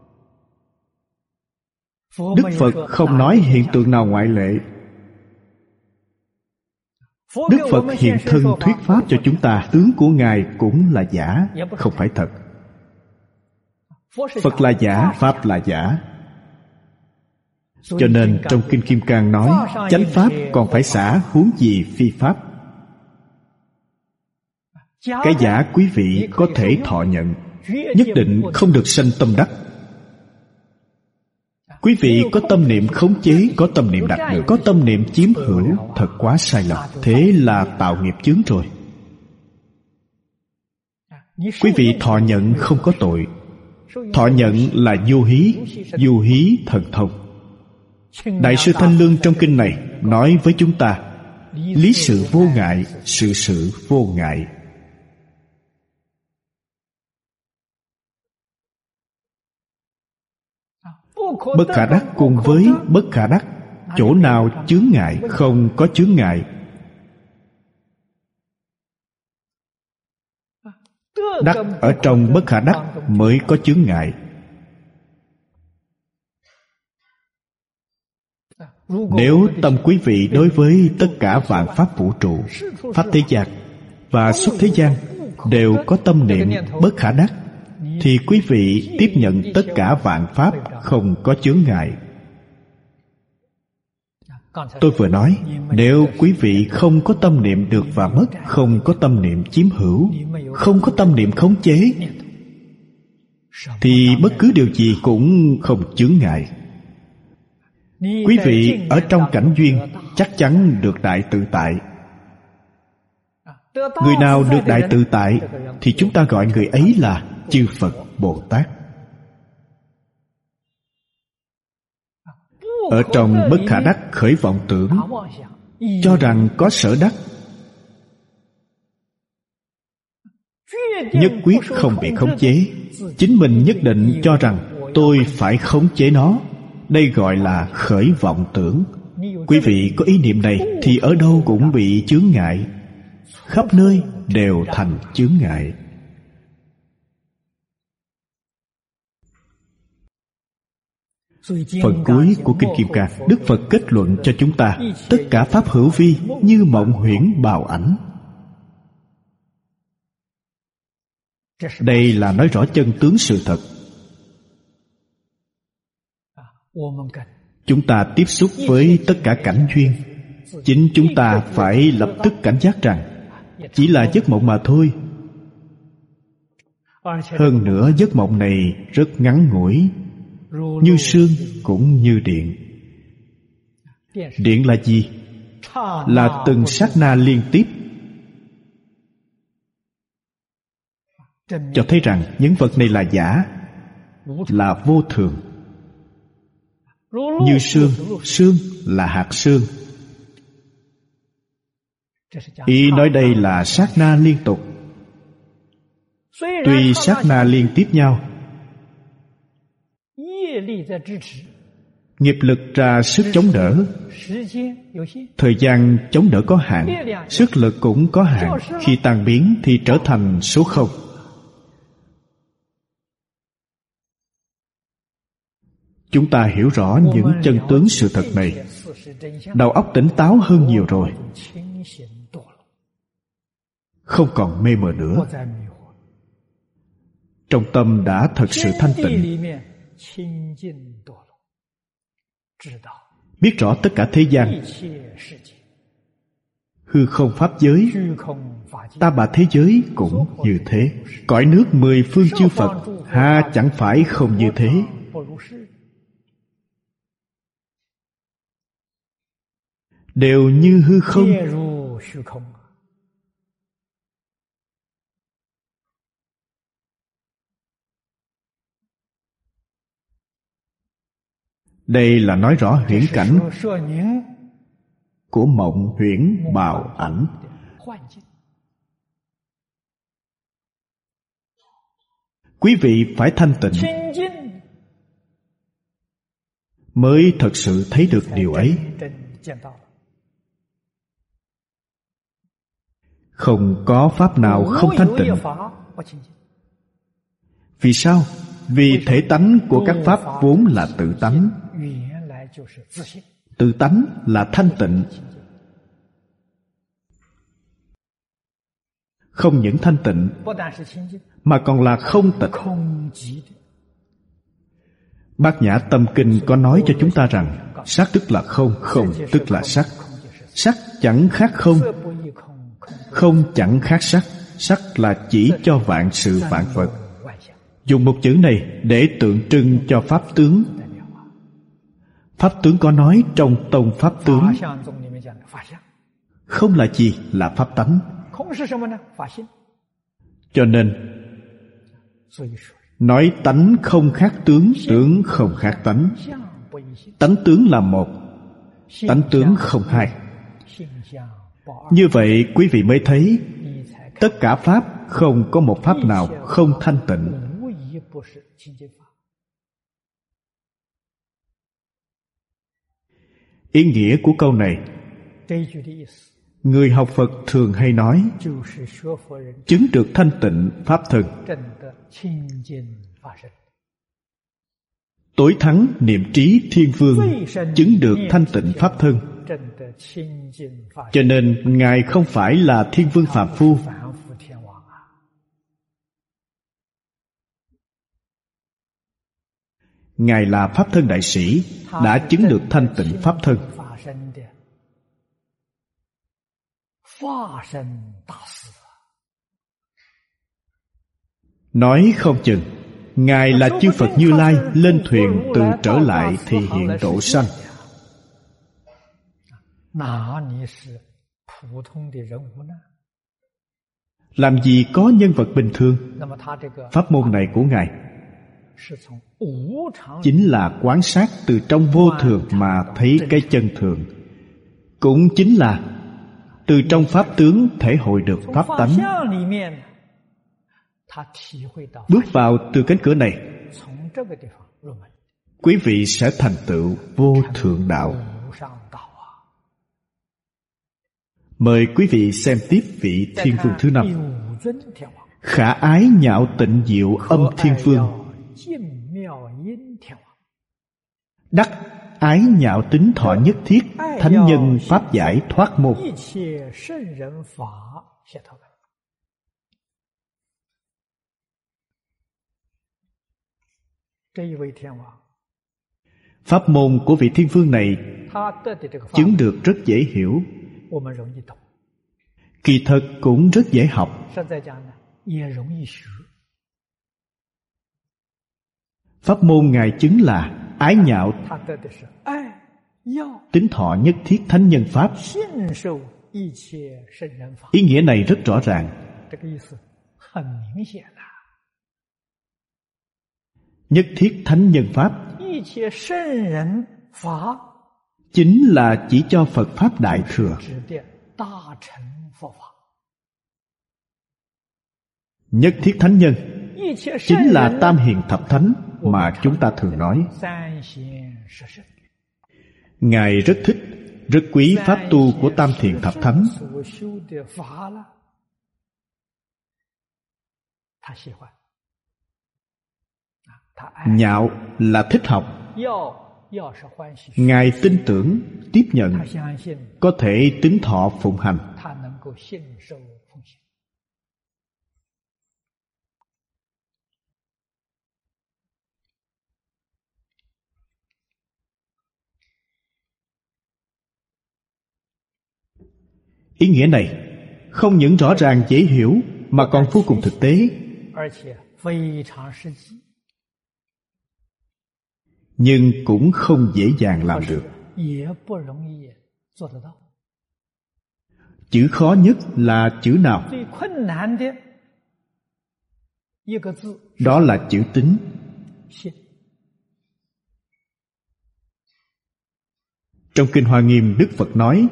Đức Phật không nói hiện tượng nào ngoại lệ. Đức Phật hiện thân thuyết pháp cho chúng ta, tướng của Ngài cũng là giả, không phải thật. Phật là giả, pháp là giả. Cho nên trong Kinh Kim Cang nói, chánh pháp còn phải xả, huống gì phi pháp. Cái giả quý vị có thể thọ nhận, nhất định không được sanh tâm đắc. Quý vị có tâm niệm khống chế, có tâm niệm đạt được, có tâm niệm chiếm hữu, thật quá sai lầm. Thế là tạo nghiệp chướng rồi. Quý vị thọ nhận không có tội. Thọ nhận là vô hí, vô hí thần thông. Đại sư Thanh Lương trong kinh này nói với chúng ta, lý sự vô ngại, sự sự vô ngại. Bất khả đắc cùng với bất khả đắc, chỗ nào chướng ngại? Không có chướng ngại. Đắc ở trong bất khả đắc mới có chướng ngại. Nếu tâm quý vị đối với tất cả vạn pháp vũ trụ, pháp thế gian và xuất thế gian đều có tâm niệm bất khả đắc, thì quý vị tiếp nhận tất cả vạn pháp không có chướng ngại. Tôi vừa nói, nếu quý vị không có tâm niệm được và mất, không có tâm niệm chiếm hữu, không có tâm niệm khống chế, thì bất cứ điều gì cũng không chướng ngại. Quý vị ở trong cảnh duyên chắc chắn được đại tự tại. Người nào được đại tự tại thì chúng ta gọi người ấy là chư Phật Bồ Tát. Ở trong bất khả đắc khởi vọng tưởng, cho rằng có sở đắc, nhất quyết không bị khống chế. Chính mình nhất định cho rằng tôi phải khống chế nó. Đây gọi là khởi vọng tưởng. Quý vị có ý niệm này thì ở đâu cũng bị chướng ngại, khắp nơi đều thành chướng ngại. Phần cuối của Kinh Kim Cang, Đức Phật kết luận cho chúng ta, tất cả pháp hữu vi như mộng huyễn bào ảnh. Đây là nói rõ chân tướng sự thật. Chúng ta tiếp xúc với tất cả cảnh duyên, chính chúng ta phải lập tức cảnh giác rằng chỉ là giấc mộng mà thôi. Hơn nữa giấc mộng này rất ngắn ngủi, như sương cũng như điện. Điện là gì? Là từng sát na liên tiếp, cho thấy rằng những vật này là giả, là vô thường. Như sương, sương là hạt sương. Ý nói đây là sát na liên tục. Tuy sát na liên tiếp nhau, nghiệp lực ra sức chống đỡ. Thời gian chống đỡ có hạn, sức lực cũng có hạn. Khi tan biến thì trở thành số không. Chúng ta hiểu rõ những chân tướng sự thật này, đầu óc tỉnh táo hơn nhiều rồi, không còn mê mờ nữa. Trong tâm đã thật sự thanh tịnh, biết rõ tất cả thế gian, hư không pháp giới, ta bà thế giới cũng như thế. Cõi nước mười phương chư Phật ha chẳng phải không như thế. Đều như hư không. Đây là nói rõ huyễn cảnh của mộng huyễn bào ảnh. Quý vị phải thanh tịnh mới thật sự thấy được điều ấy. Không có pháp nào không thanh tịnh. Vì sao? Vì thể tánh của các pháp vốn là tự tánh. Tự tánh là thanh tịnh. Không những thanh tịnh mà còn là không tịch. Bát Nhã Tâm Kinh có nói cho chúng ta rằng sắc tức là không, không tức là sắc. Sắc chẳng khác không, không chẳng khác sắc. Sắc là chỉ cho vạn sự vạn vật. Dùng một chữ này để tượng trưng cho pháp tướng. Pháp tướng có nói trong tông pháp tướng. Không là gì? Là pháp tánh. Cho nên nói tánh không khác tướng, tướng không khác tánh. Tánh tướng là một, tánh tướng không hai. Như vậy quý vị mới thấy tất cả pháp không có một pháp nào không thanh tịnh. Ý nghĩa của câu này, người học Phật thường hay nói chứng được thanh tịnh pháp thân, tối thắng niệm trí thiên vương, chứng được thanh tịnh pháp thân. Cho nên Ngài không phải là thiên vương phàm phu. Ngài là pháp thân đại sĩ, đã chứng được thanh tịnh pháp thân. Nói không chừng Ngài là chư Phật Như Lai lên thuyền từ trở lại thì hiện độ sanh. Làm gì có nhân vật bình thường. Pháp môn này của Ngài chính là quan sát từ trong vô thường mà thấy cái chân thường. Cũng chính là từ trong pháp tướng thể hội được pháp tánh. Bước vào từ cánh cửa này, quý vị sẽ thành tựu vô thượng đạo. Mời quý vị xem tiếp vị thiên vương thứ năm. Khả ái nhạo tịnh diệu âm thiên vương, đắc ái nhạo tính thọ nhất thiết, thánh nhân pháp giải thoát môn. Pháp môn của vị thiên vương này chứng được rất dễ hiểu, kỳ thực cũng rất dễ học. Pháp môn Ngài chứng là ái nhạo tính thọ nhất thiết thánh nhân pháp. Ý nghĩa này rất rõ ràng. Nhất thiết thánh nhân pháp chính là chỉ cho Phật Pháp Đại Thừa. Nhất thiết thánh nhân chính là tam hiền thập thánh mà chúng ta thường nói. Ngài rất thích, rất quý pháp tu của tam thiền thập thánh. Nhạo là thích học. Ngài tin tưởng, tiếp nhận, có thể tín thọ phụng hành. Ý nghĩa này không những rõ ràng dễ hiểu mà còn vô cùng thực tế, nhưng cũng không dễ dàng làm được. Chữ khó nhất là chữ nào? Đó là chữ tín. Trong Kinh Hoa Nghiêm, Đức Phật nói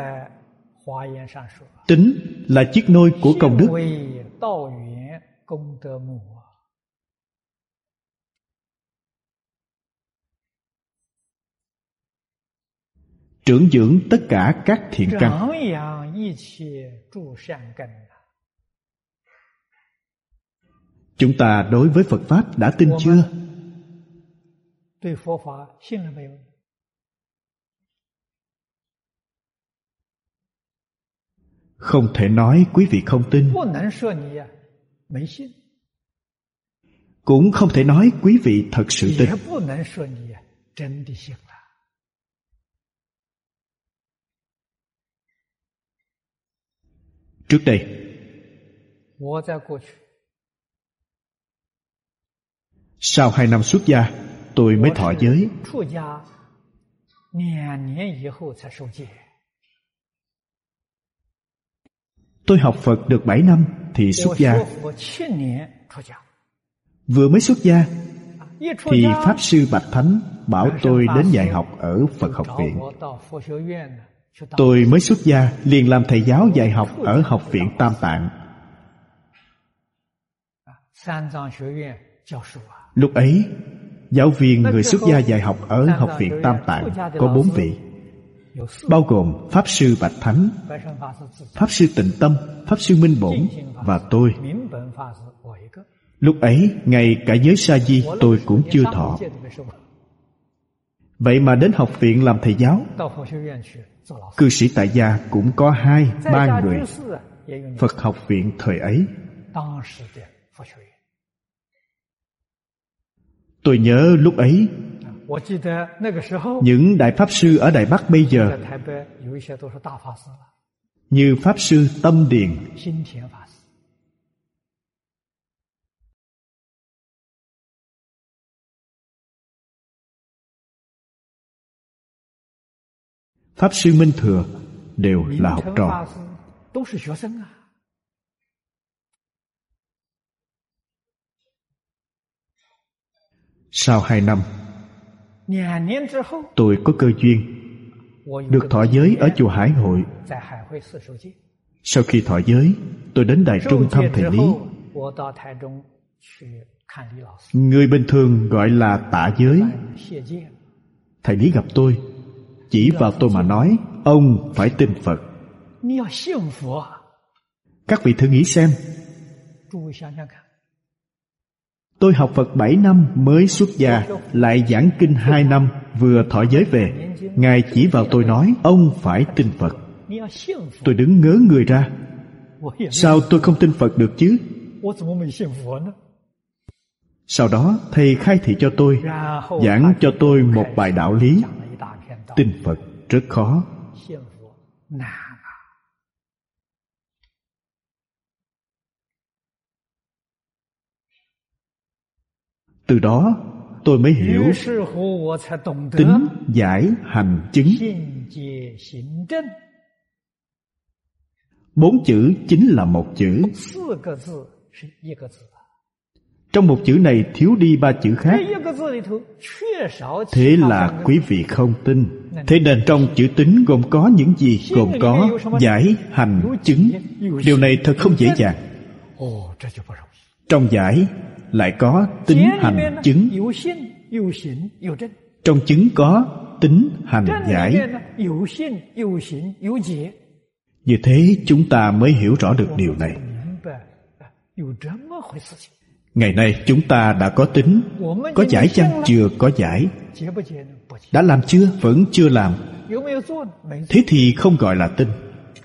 tín là chiếc nôi của công đức. Trưởng dưỡng tất cả các thiện căn. Chúng ta đối với Phật Pháp đã tin chưa? Không thể nói quý vị không tin, cũng không thể nói quý vị thật sự tin. Trước đây, sau hai năm xuất gia, tôi mới thọ giới. Tôi học Phật được bảy năm thì xuất gia. Vừa mới xuất gia thì Pháp Sư Bạch Thánh bảo tôi đến dạy học ở Phật học viện. Tôi mới xuất gia liền làm thầy giáo dạy học ở Học viện Tam Tạng. Lúc ấy, giáo viên người xuất gia dạy học ở Học viện Tam Tạng có bốn vị, bao gồm Pháp Sư Bạch Thánh, Pháp Sư Tịnh Tâm, Pháp Sư Minh Bổn và tôi. Lúc ấy, ngay cả giới sa di tôi cũng chưa thọ. Vậy mà đến học viện làm thầy giáo. Cư sĩ tại gia cũng có hai, ba người. Phật học viện thời ấy. Tôi nhớ lúc ấy, những đại Pháp Sư ở Đài Bắc bây giờ, như Pháp Sư Tâm Điền, Pháp Sư Minh Thừa đều là học trò. Sau hai năm, tôi có cơ duyên được thọ giới ở chùa Hải Hội. Sau khi thọ giới, tôi đến Đài Trung thăm thầy Lý. Người bình thường gọi là tạ giới. Thầy Lý gặp tôi, chỉ vào tôi mà nói, ông phải tin Phật. Các vị thử nghĩ xem, tôi học Phật bảy năm mới xuất gia, lại giảng kinh hai năm, vừa thọ giới về. Ngài chỉ vào tôi nói, ông phải tin Phật. Tôi đứng ngớ người ra. Sao tôi không tin Phật được chứ? Sau đó, thầy khai thị cho tôi, giảng cho tôi một bài đạo lý. Tin Phật rất khó. Từ đó tôi mới hiểu tín, giải, hành, chứng. Bốn chữ chính là một chữ. Trong một chữ này thiếu đi ba chữ khác. Thế là quý vị không tin. Thế nên trong chữ tín gồm có những gì? Gồm có giải, hành, chứng. Điều này thật không dễ dàng. Trong giải lại có tính hành chứng. Trong chứng có tính hành giải. Như thế chúng ta mới hiểu rõ được điều này. Ngày nay chúng ta đã có tính, có giải chăng? Chưa có giải. Đã làm chưa? Vẫn chưa làm. Thế thì không gọi là tin.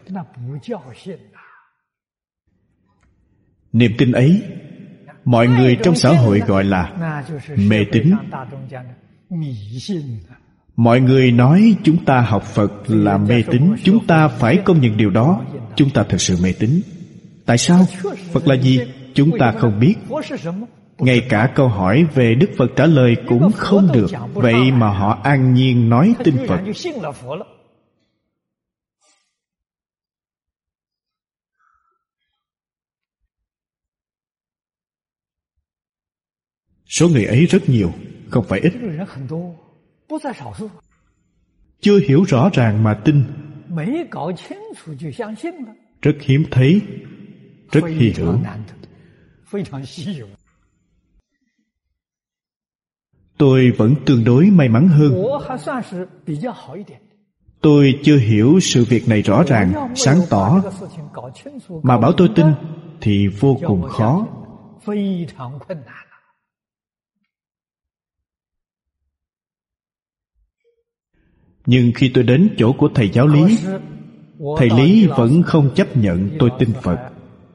Niềm tin ấy mọi người trong xã hội gọi là mê tín. Mọi người nói chúng ta học Phật là mê tín. Chúng ta phải công nhận điều đó. Chúng ta thật sự mê tín. Tại sao? Phật là gì? Chúng ta không biết. Ngay cả câu hỏi về Đức Phật trả lời cũng không được. Vậy mà họ an nhiên nói tin Phật. Số người ấy rất nhiều, không phải ít. Chưa hiểu rõ ràng mà tin, rất hiếm thấy, rất hy hữu. Tôi vẫn tương đối may mắn hơn. Tôi chưa hiểu sự việc này rõ ràng, sáng tỏ, mà bảo tôi tin thì vô cùng khó. Nhưng khi tôi đến chỗ của thầy giáo Lý, thầy Lý vẫn không chấp nhận tôi tin Phật.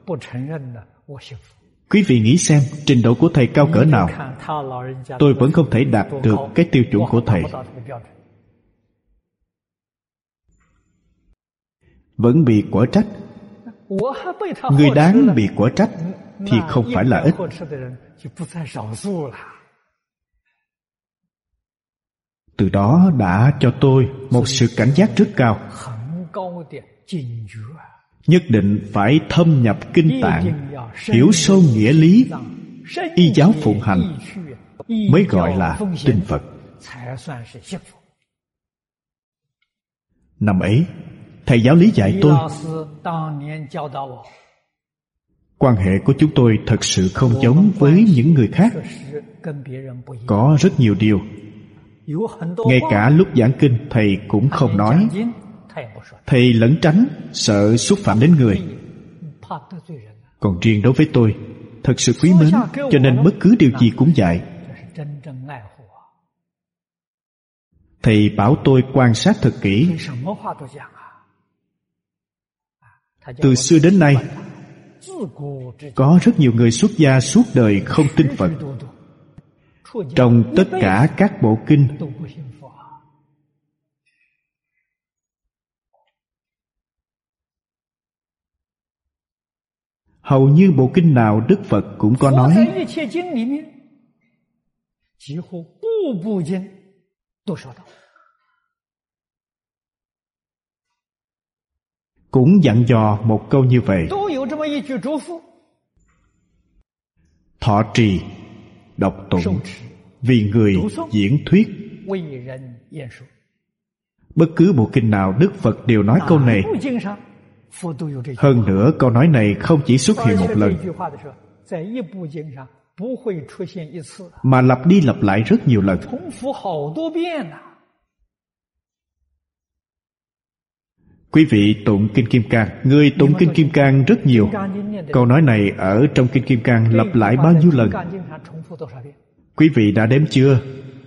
Quý vị nghĩ xem, trình độ của thầy cao cỡ nào? Tôi vẫn không thể đạt được cái tiêu chuẩn của thầy. Vẫn bị quở trách. Người đáng bị quở trách thì không phải là ít. Từ đó đã cho tôi một sự cảnh giác rất cao. Nhất định phải thâm nhập kinh tạng, hiểu sâu nghĩa lý, y giáo phụng hành, mới gọi là tin Phật. Năm ấy, thầy giáo Lý dạy tôi, quan hệ của chúng tôi thật sự không giống với những người khác. Có rất nhiều điều, ngay cả lúc giảng kinh thầy cũng không nói. Thầy lẩn tránh, sợ xúc phạm đến người. Còn riêng đối với tôi, thật sự quý mến, cho nên bất cứ điều gì cũng dạy. Thầy bảo tôi quan sát thật kỹ. Từ xưa đến nay, có rất nhiều người xuất gia suốt đời không tin Phật. Trong tất cả các bộ kinh, hầu như bộ kinh nào Đức Phật cũng có nói. Cũng dặn dò một câu như vậy: thọ trì, đọc tụng, vì người diễn thuyết. Bất cứ bộ kinh nào Đức Phật đều nói câu này. Hơn nữa, câu nói này không chỉ xuất hiện một lần, mà lặp đi lặp lại rất nhiều lần. Quý vị tụng Kinh Kim Cang, người tụng Kinh Kim Cang rất nhiều. Câu nói này ở trong Kinh Kim Cang lặp lại bao nhiêu lần? Quý vị đã đếm chưa?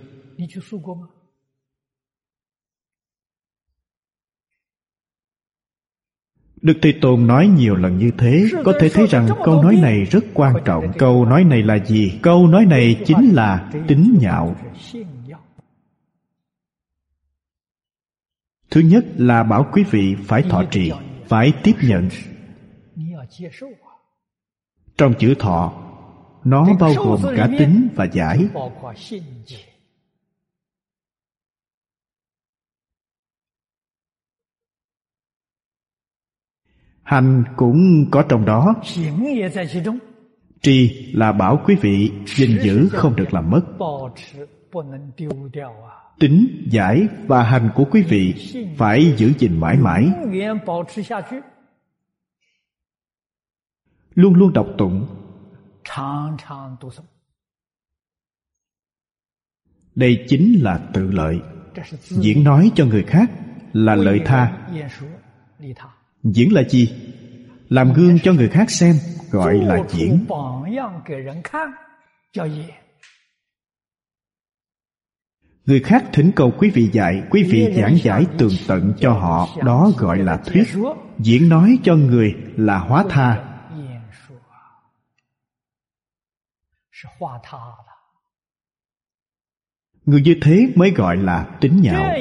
Đức Thế Tôn nói nhiều lần như thế, có thể thấy rằng câu nói này rất quan trọng. Câu nói này là gì? Câu nói này chính là tín nhạo. Thứ nhất là bảo quý vị phải thọ trì, phải tiếp nhận. Trong chữ thọ, nó bao gồm cả tín và giải. Hành cũng có trong đó. Trì là bảo quý vị gìn giữ không được làm mất. Tín, giải và hành của quý vị phải giữ gìn mãi mãi. luôn luôn đọc tụng. Đây chính là tự lợi. Diễn nói cho người khác là lợi tha. Diễn là gì? Làm gương cho người khác xem, gọi là diễn. Người khác thỉnh cầu quý vị dạy, quý vị giảng giải tường tận cho họ, đó gọi là thuyết. Diễn nói cho người là hóa tha. Người như thế mới gọi là tín nhạo.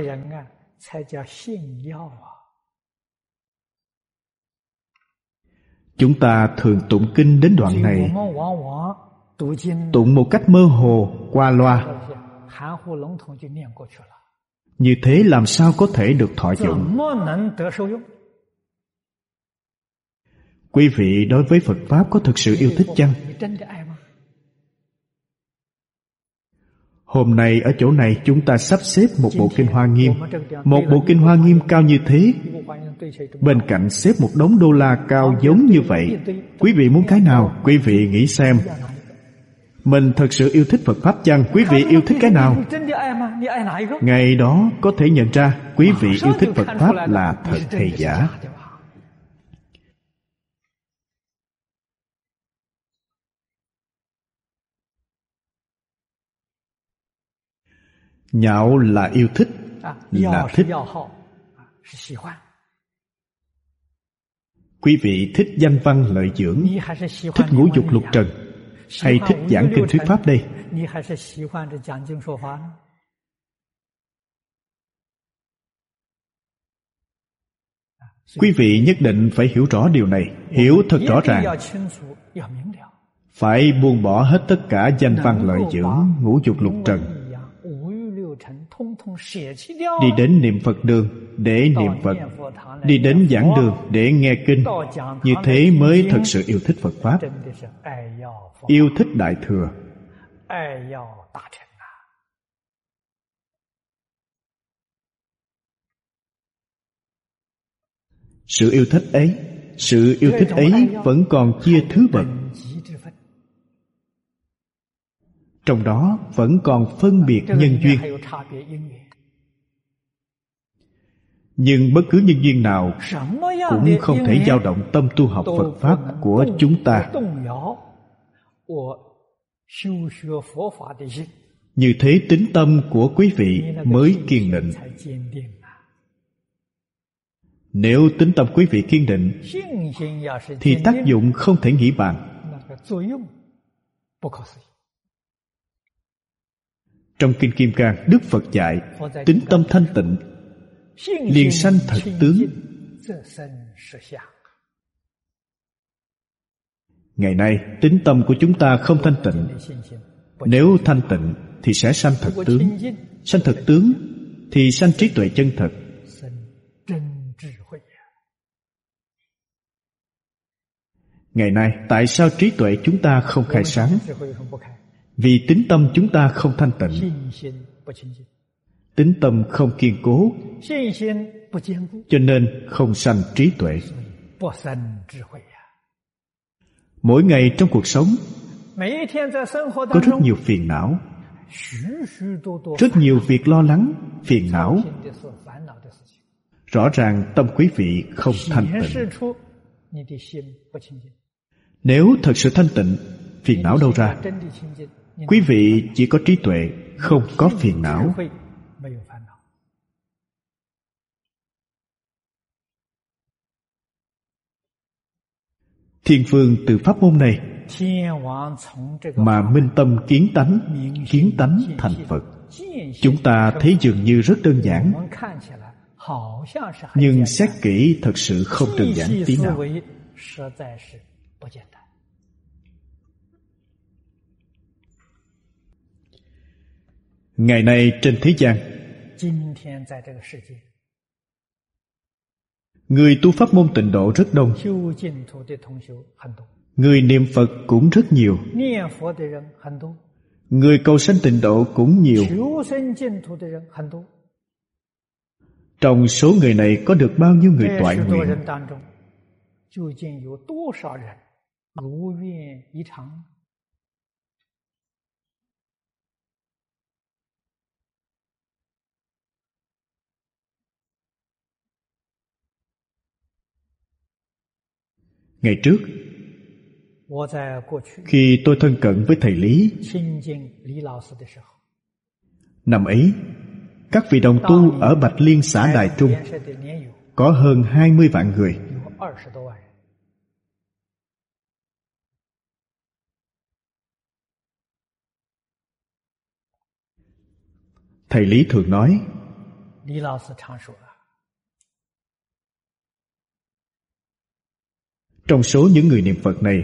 Chúng ta thường tụng kinh đến đoạn này, tụng một cách mơ hồ, qua loa. Như thế làm sao có thể được thọ dụng? Quý vị đối với Phật Pháp có thực sự yêu thích chăng? Hôm nay ở chỗ này chúng ta sắp xếp một bộ kinh Hoa Nghiêm. Một bộ kinh Hoa Nghiêm cao như thế, bên cạnh xếp một đống đô la cao giống như vậy. Quý vị muốn cái nào? Quý vị nghĩ xem. Mình thật sự yêu thích Phật Pháp chăng? Quý vị yêu thích cái nào? Ngày đó có thể nhận ra quý vị yêu thích Phật Pháp là thật hay giả. Nhạo là yêu thích, là thích. Quý vị thích danh văn lợi dưỡng, thích ngũ dục lục trần, hay thích giảng kinh thuyết pháp đây? Quý vị nhất định phải hiểu rõ điều này, hiểu thật rõ ràng. Phải buông bỏ hết tất cả danh văn lợi dưỡng, ngũ dục lục trần, đi đến niệm Phật đường để niệm Phật, đi đến giảng đường để nghe kinh. Như thế mới thật sự yêu thích Phật Pháp, yêu thích Đại Thừa. Sự yêu thích ấy, sự yêu thích ấy vẫn còn chia thứ bậc. Trong đó vẫn còn phân biệt nhân duyên. Nhưng bất cứ nhân duyên nào cũng không thể dao động tâm tu học Phật Pháp của chúng ta. Như thế tín tâm của quý vị mới kiên định. Nếu tín tâm quý vị kiên định thì tác dụng không thể nghĩ bàn. Trong Kinh Kim Cang, Đức Phật dạy tín tâm thanh tịnh liền sanh thật tướng. Ngày nay tín tâm của chúng ta không thanh tịnh. Nếu thanh tịnh thì sẽ sanh thật tướng. Sanh thật tướng thì sanh trí tuệ chân thật. Ngày nay tại sao trí tuệ chúng ta không khai sáng? Vì tín tâm chúng ta không thanh tịnh. Tín tâm không kiên cố, cho nên không sanh trí tuệ. Mỗi ngày trong cuộc sống có rất nhiều phiền não, rất nhiều việc lo lắng, phiền não. Rõ ràng tâm quý vị không thanh tịnh. Nếu thật sự thanh tịnh, phiền não đâu ra? Quý vị chỉ có trí tuệ, không có phiền não. Thiên phương từ pháp môn này mà minh tâm kiến tánh, kiến tánh thành Phật. Chúng ta thấy dường như rất đơn giản, nhưng xét kỹ thật sự không đơn giản tí nào. Ngày nay trên thế gian, người tu pháp môn tịnh độ rất đông. Người niệm Phật cũng rất nhiều. Người cầu sanh tịnh độ cũng nhiều. Trong số người này có được bao nhiêu người toại nguyện? Ngày trước, khi tôi thân cận với thầy Lý, năm ấy các vị đồng tu ở Bạch Liên xã Đài Trung có hơn hai mươi vạn người. Thầy Lý thường nói, trong số những người niệm Phật này,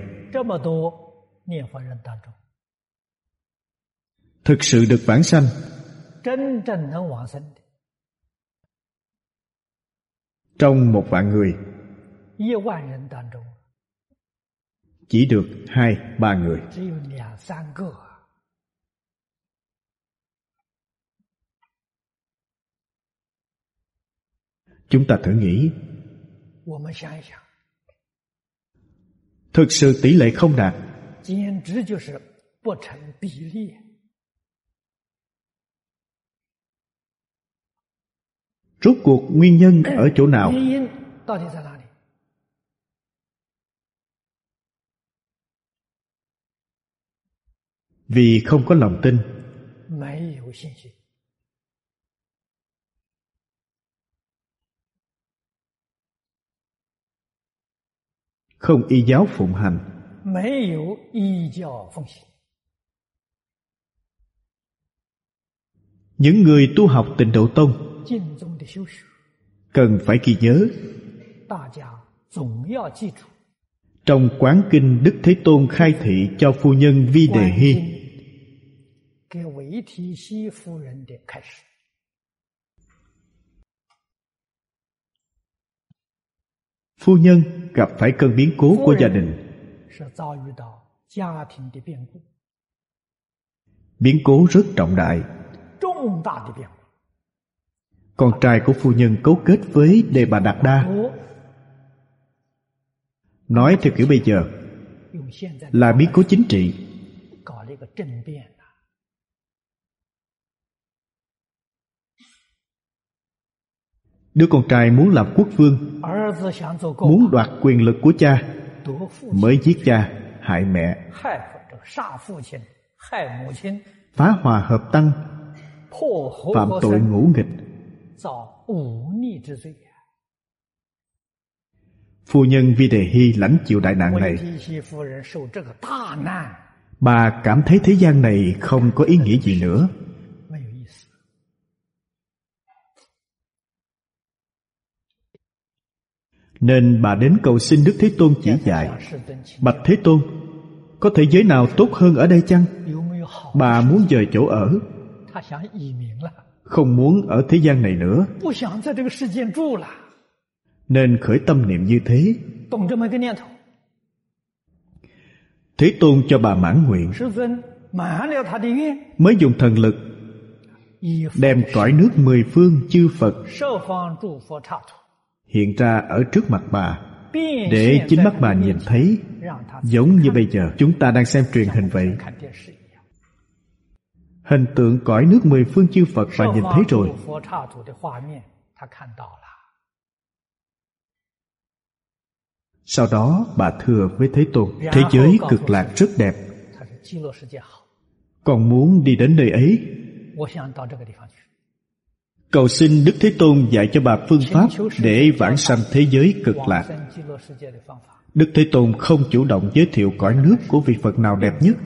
thực sự được vãng sanh, trong một vạn người chỉ được hai, ba người. Chúng ta thử nghĩ, thực sự tỷ lệ không đạt. Rốt cuộc nguyên nhân ở chỗ nào? Vì không có lòng tin. Không y giáo phụng hành. Những người tu học Tịnh Độ Tông cần phải ghi nhớ, trong Quán Kinh Đức Thế Tôn khai thị cho phu nhân Vi Đề Hy, phu nhân gặp phải cơn biến cố của gia đình. Biến cố rất trọng đại. Con trai của phu nhân cấu kết với Đề Bà Đạt Đa. Nói theo kiểu bây giờ là biến cố chính trị. Đứa con trai muốn làm quốc vương, muốn đoạt quyền lực của cha, mới giết cha, hại mẹ, phá hòa hợp tăng, phạm tội ngũ nghịch. Phu nhân Vi Đề Hy lãnh chịu đại nạn này. Bà cảm thấy thế gian này không có ý nghĩa gì nữa. Nên bà đến cầu xin Đức Thế Tôn chỉ dạy. Bạch Thế Tôn, có thế giới nào tốt hơn ở đây chăng? Bà muốn dời chỗ ở, không muốn ở thế gian này nữa, nên khởi tâm niệm như thế. Thế Tôn cho bà mãn nguyện, mới dùng thần lực đem cõi nước mười phương chư Phật hiện ra ở trước mặt bà, để chính mắt bà nhìn thấy, giống như bây giờ chúng ta đang xem truyền hình vậy. Hình tượng cõi nước mười phương chư Phật bà nhìn thấy rồi. Sau đó bà thưa với Thế Tôn, thế giới cực lạc rất đẹp, con muốn đi đến nơi ấy. Cầu xin Đức Thế Tôn dạy cho bà phương pháp để vãng sanh thế giới cực lạc. Đức Thế Tôn không chủ động giới thiệu cõi nước của vị Phật nào đẹp nhất.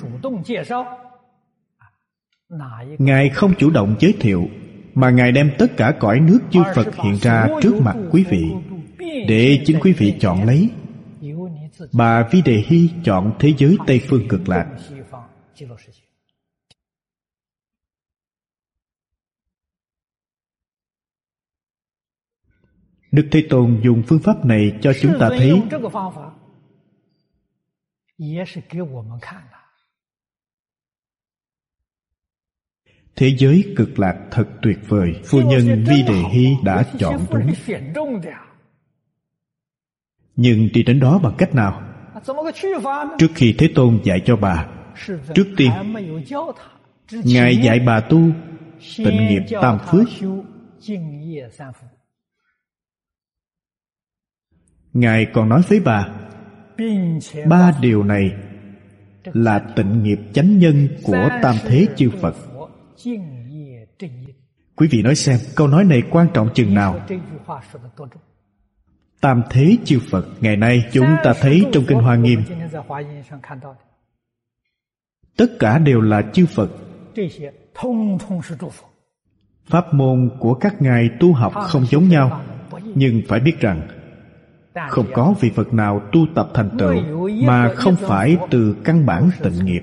Ngài không chủ động giới thiệu, mà Ngài đem tất cả cõi nước chư Phật hiện ra trước mặt quý vị, để chính quý vị chọn lấy. Bà Vi Đề Hy chọn thế giới Tây phương cực lạc. Đức Thế Tôn dùng phương pháp này cho chúng ta thấy. Thế giới cực lạc thật tuyệt vời. Phu nhân Vi Đề Hy đã chọn đúng. Nhưng đi đến đó bằng cách nào? Trước khi Thế Tôn dạy cho bà, trước tiên Ngài dạy bà tu tịnh nghiệp tam phước. Ngài còn nói với bà, ba điều này là tịnh nghiệp chánh nhân của tam thế chư Phật. Quý vị nói xem, câu nói này quan trọng chừng nào? Tam thế chư Phật, ngày nay chúng ta thấy trong Kinh Hoa Nghiêm, tất cả đều là chư Phật. Pháp môn của các ngài tu học không giống nhau, nhưng phải biết rằng không có vị Phật nào tu tập thành tựu mà không phải từ căn bản tịnh nghiệp.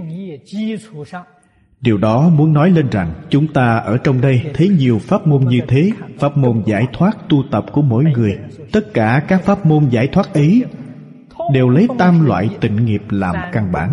Điều đó muốn nói lên rằng chúng ta ở trong đây thấy nhiều pháp môn như thế, pháp môn giải thoát tu tập của mỗi người. Tất cả các pháp môn giải thoát ấy đều lấy tam loại tịnh nghiệp làm căn bản.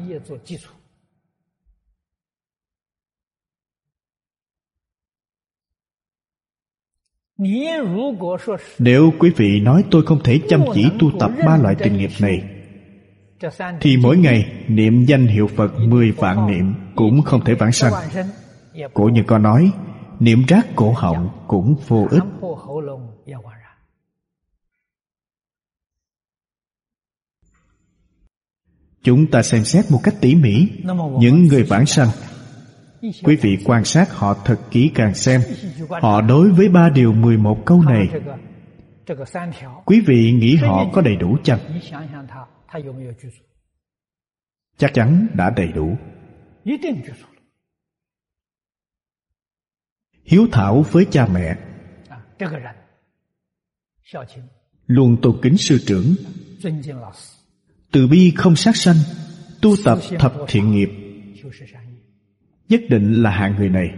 Nếu quý vị nói tôi không thể chăm chỉ tu tập ba loại tịnh nghiệp này, thì mỗi ngày niệm danh hiệu Phật mười vạn niệm cũng không thể vãng sanh. Cổ nhân có nói, niệm rát cổ họng cũng vô ích. Chúng ta xem xét một cách tỉ mỉ những người vãng sanh. Quý vị quan sát họ thật kỹ càng xem, họ đối với ba điều mười một câu này, quý vị nghĩ họ có đầy đủ chăng? Chắc chắn đã đầy đủ. Hiếu thảo với cha mẹ, luôn tôn kính sư trưởng, từ bi không sát sanh, tu tập thập thiện nghiệp, nhất định là hạng người này.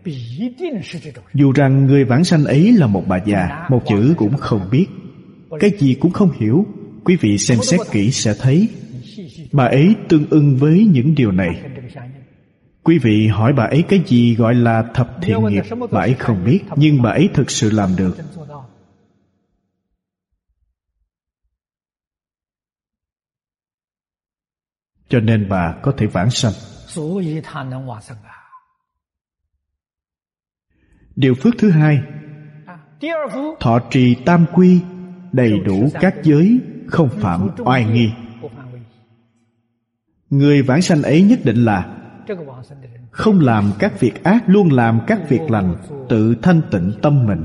Dù rằng người vãng sanh ấy là một bà già, một chữ cũng không biết, cái gì cũng không hiểu, quý vị xem xét kỹ sẽ thấy bà ấy tương ưng với những điều này. Quý vị hỏi bà ấy cái gì gọi là thập thiện nghiệp, bà ấy không biết, nhưng bà ấy thực sự làm được. Cho nên bà có thể vãng sanh. Điều phước thứ hai, thọ trì tam quy, đầy đủ các giới, không phạm oai nghi. Người vãng sanh ấy nhất định là không làm các việc ác, luôn làm các việc lành, tự thanh tịnh tâm mình.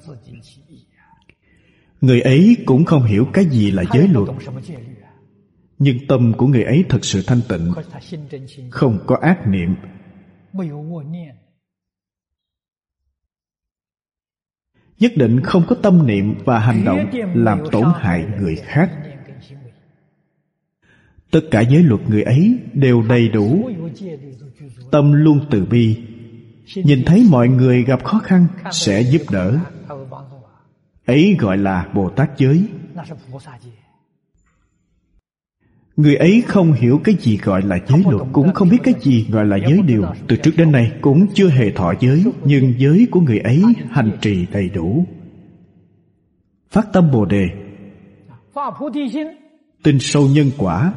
Người ấy cũng không hiểu cái gì là giới luật, nhưng tâm của người ấy thật sự thanh tịnh, không có ác niệm. Nhất định không có tâm niệm và hành động làm tổn hại người khác. Tất cả giới luật người ấy đều đầy đủ, tâm luôn từ bi, nhìn thấy mọi người gặp khó khăn sẽ giúp đỡ. Ấy gọi là Bồ Tát giới. Người ấy không hiểu cái gì gọi là giới luật, cũng không biết cái gì gọi là giới điều. Từ trước đến nay cũng chưa hề thọ giới, nhưng giới của người ấy hành trì đầy đủ. Phát tâm Bồ Đề, tin sâu nhân quả,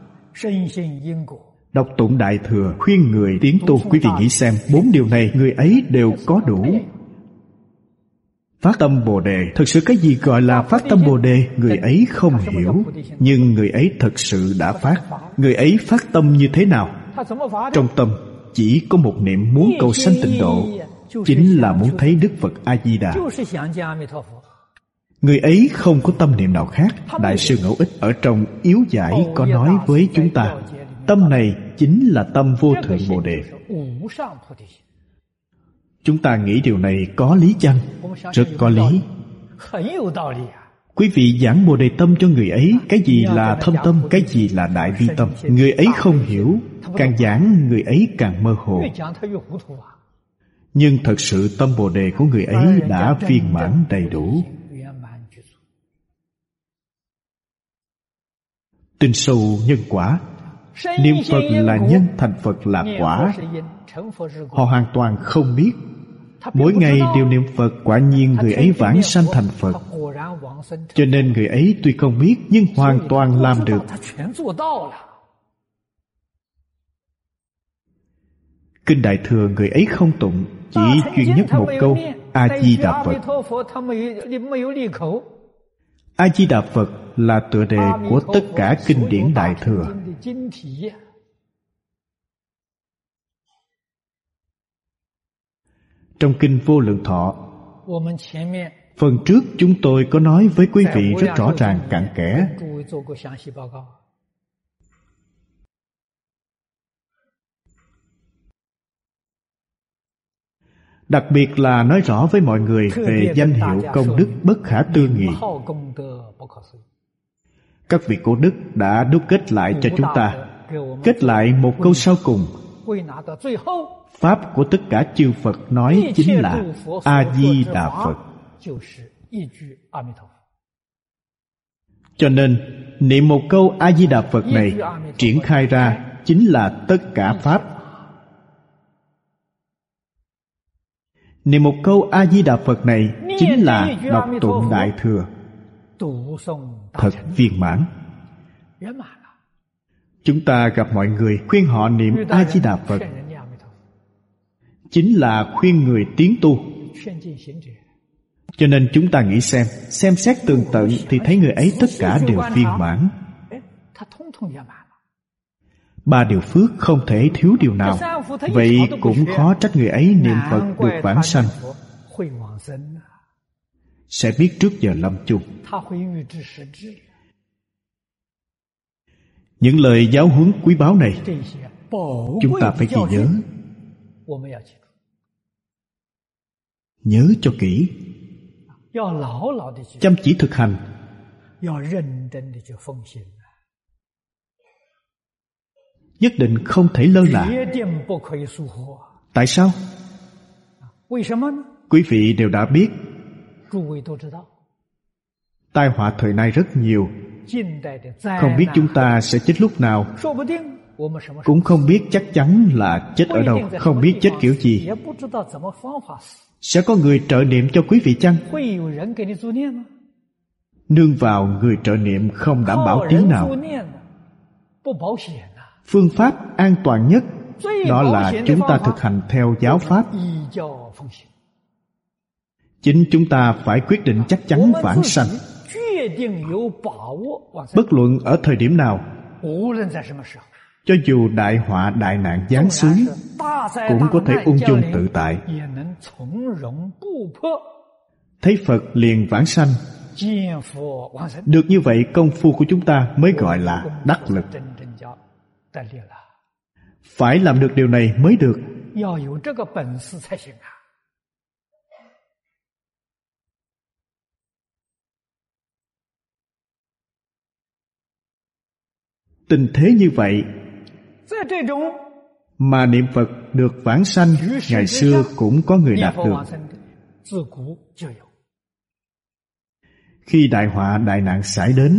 đọc tụng Đại Thừa, khuyên người tiến tu. Quý vị nghĩ xem, bốn điều này người ấy đều có đủ. Phát tâm Bồ Đề, thực sự cái gì gọi là phát tâm Bồ Đề, người ấy không hiểu, nhưng người ấy thật sự đã phát. Người ấy phát tâm như thế nào? Trong tâm chỉ có một niệm muốn cầu sanh tịnh độ, chính là muốn thấy Đức Phật A-di-đà. Người ấy không có tâm niệm nào khác. Đại sư Ngẫu Ích ở trong Yếu Giải có nói với chúng ta, tâm này chính là tâm vô thượng Bồ Đề. Chúng ta nghĩ điều này có lý chăng? Rất có lý. Quý vị giảng Bồ Đề tâm cho người ấy, cái gì là thâm tâm, cái gì là đại vi tâm, người ấy không hiểu, càng giảng người ấy càng mơ hồ. Nhưng thật sự tâm Bồ Đề của người ấy đã viên mãn đầy đủ. Tin sâu nhân quả, niệm Phật là nhân, thành Phật là quả. Họ hoàn toàn không biết. Mỗi ngày đều niệm Phật, quả nhiên người ấy vãng sanh thành Phật. Cho nên người ấy tuy không biết nhưng hoàn toàn làm được. Kinh Đại Thừa người ấy không tụng, chỉ duy nhất một câu A-di-đà Phật. A-di-đà Phật là tựa đề của tất cả kinh điển Đại Thừa. Trong kinh Vô Lượng Thọ, phần trước chúng tôi có nói với quý vị rất rõ ràng cặn kẽ. Đặc biệt là nói rõ với mọi người về danh hiệu công đức bất khả tư nghị. Các vị cổ đức đã đúc kết lại cho chúng ta. Kết lại một câu sau cùng: Pháp của tất cả chư Phật nói chính là A-di-đà Phật. Cho nên niệm một câu A-di-đà Phật này triển khai ra chính là tất cả Pháp. Niệm một câu A-di-đà Phật này chính là đọc tụng Đại Thừa. Thật viên mãn. Chúng ta gặp mọi người khuyên họ niệm A-di-đà Phật, chính là khuyên người tiến tu. Cho nên chúng ta nghĩ xem, xem xét tường tận thì thấy người ấy tất cả đều viên mãn. Ba điều phước không thể thiếu điều nào. Vậy cũng khó trách người ấy niệm Phật được vãng sanh. Sẽ biết trước giờ lâm chung. Những lời giáo huấn quý báu này chúng ta phải ghi nhớ. Nhớ cho kỹ, chăm chỉ thực hành, nhất định không thể lơ là. Tại sao? Quý vị đều đã biết, tai họa thời nay rất nhiều. Không biết chúng ta sẽ chết lúc nào, cũng không biết chắc chắn là chết ở đâu, không biết chết kiểu gì. Sẽ có người trợ niệm cho quý vị chăng? Nương vào người trợ niệm không đảm bảo tiếng nào. Phương pháp an toàn nhất đó là chúng ta thực hành theo giáo pháp. Chính chúng ta phải quyết định chắc chắn vãng sanh. Bất luận ở thời điểm nào, cho dù đại họa đại nạn giáng xuống, cũng có thể ung dung tự tại. Thấy Phật liền vãng sanh. Được như vậy, công phu của chúng ta mới gọi là đắc lực. Phải làm được điều này mới được. Tình thế như vậy mà niệm Phật được vãng sanh, ngày xưa cũng có người đạt được. Khi đại họa đại nạn xảy đến,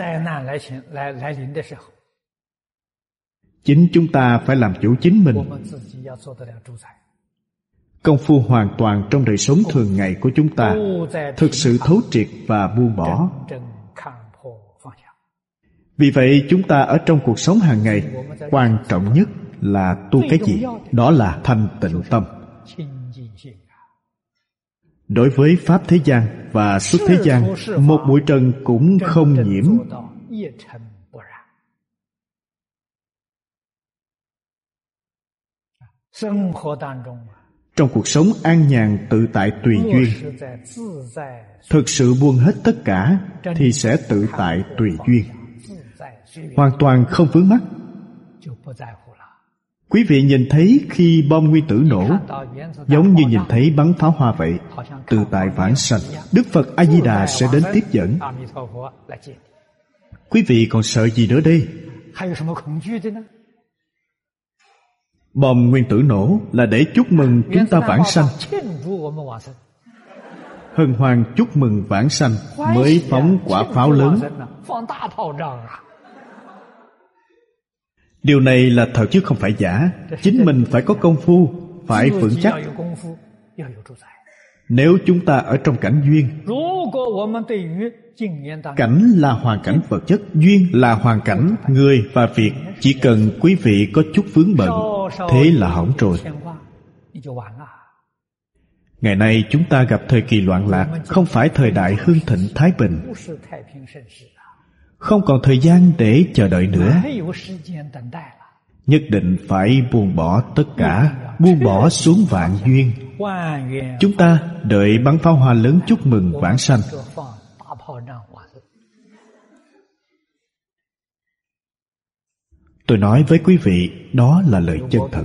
chính chúng ta phải làm chủ chính mình. Công phu hoàn toàn trong đời sống thường ngày của chúng ta, thực sự thấu triệt và buông bỏ. Vì vậy chúng ta ở trong cuộc sống hàng ngày, quan trọng nhất là tu cái gì? Đó là thanh tịnh tâm. Đối với pháp thế gian và xuất thế gian, một bụi trần cũng không nhiễm. Trong cuộc sống an nhàn tự tại tùy duyên, thực sự buông hết tất cả thì sẽ tự tại tùy duyên, hoàn toàn không vướng mắc. Quý vị nhìn thấy khi bom nguyên tử nổ, giống như nhìn thấy bắn pháo hoa vậy, tự tại vãng sanh. Đức Phật A Di Đà sẽ đến tiếp dẫn. Quý vị còn sợ gì nữa đây? Bom nguyên tử nổ là để chúc mừng chúng ta vãng sanh. Hân hoan chúc mừng vãng sanh mới phóng quả pháo lớn. Điều này là thật chứ không phải giả. Chính mình phải có công phu, phải vững chắc. Nếu chúng ta ở trong cảnh duyên, cảnh là hoàn cảnh vật chất, duyên là hoàn cảnh người và việc. Chỉ cần quý vị có chút vướng bận, thế là hỏng rồi. Ngày nay chúng ta gặp thời kỳ loạn lạc, không phải thời đại hưng thịnh thái bình. Không còn thời gian để chờ đợi nữa. Nhất định phải buông bỏ tất cả, buông bỏ xuống vạn duyên. Chúng ta đợi bắn pháo hoa lớn chúc mừng vãng sanh. Tôi nói với quý vị, đó là lời chân thật.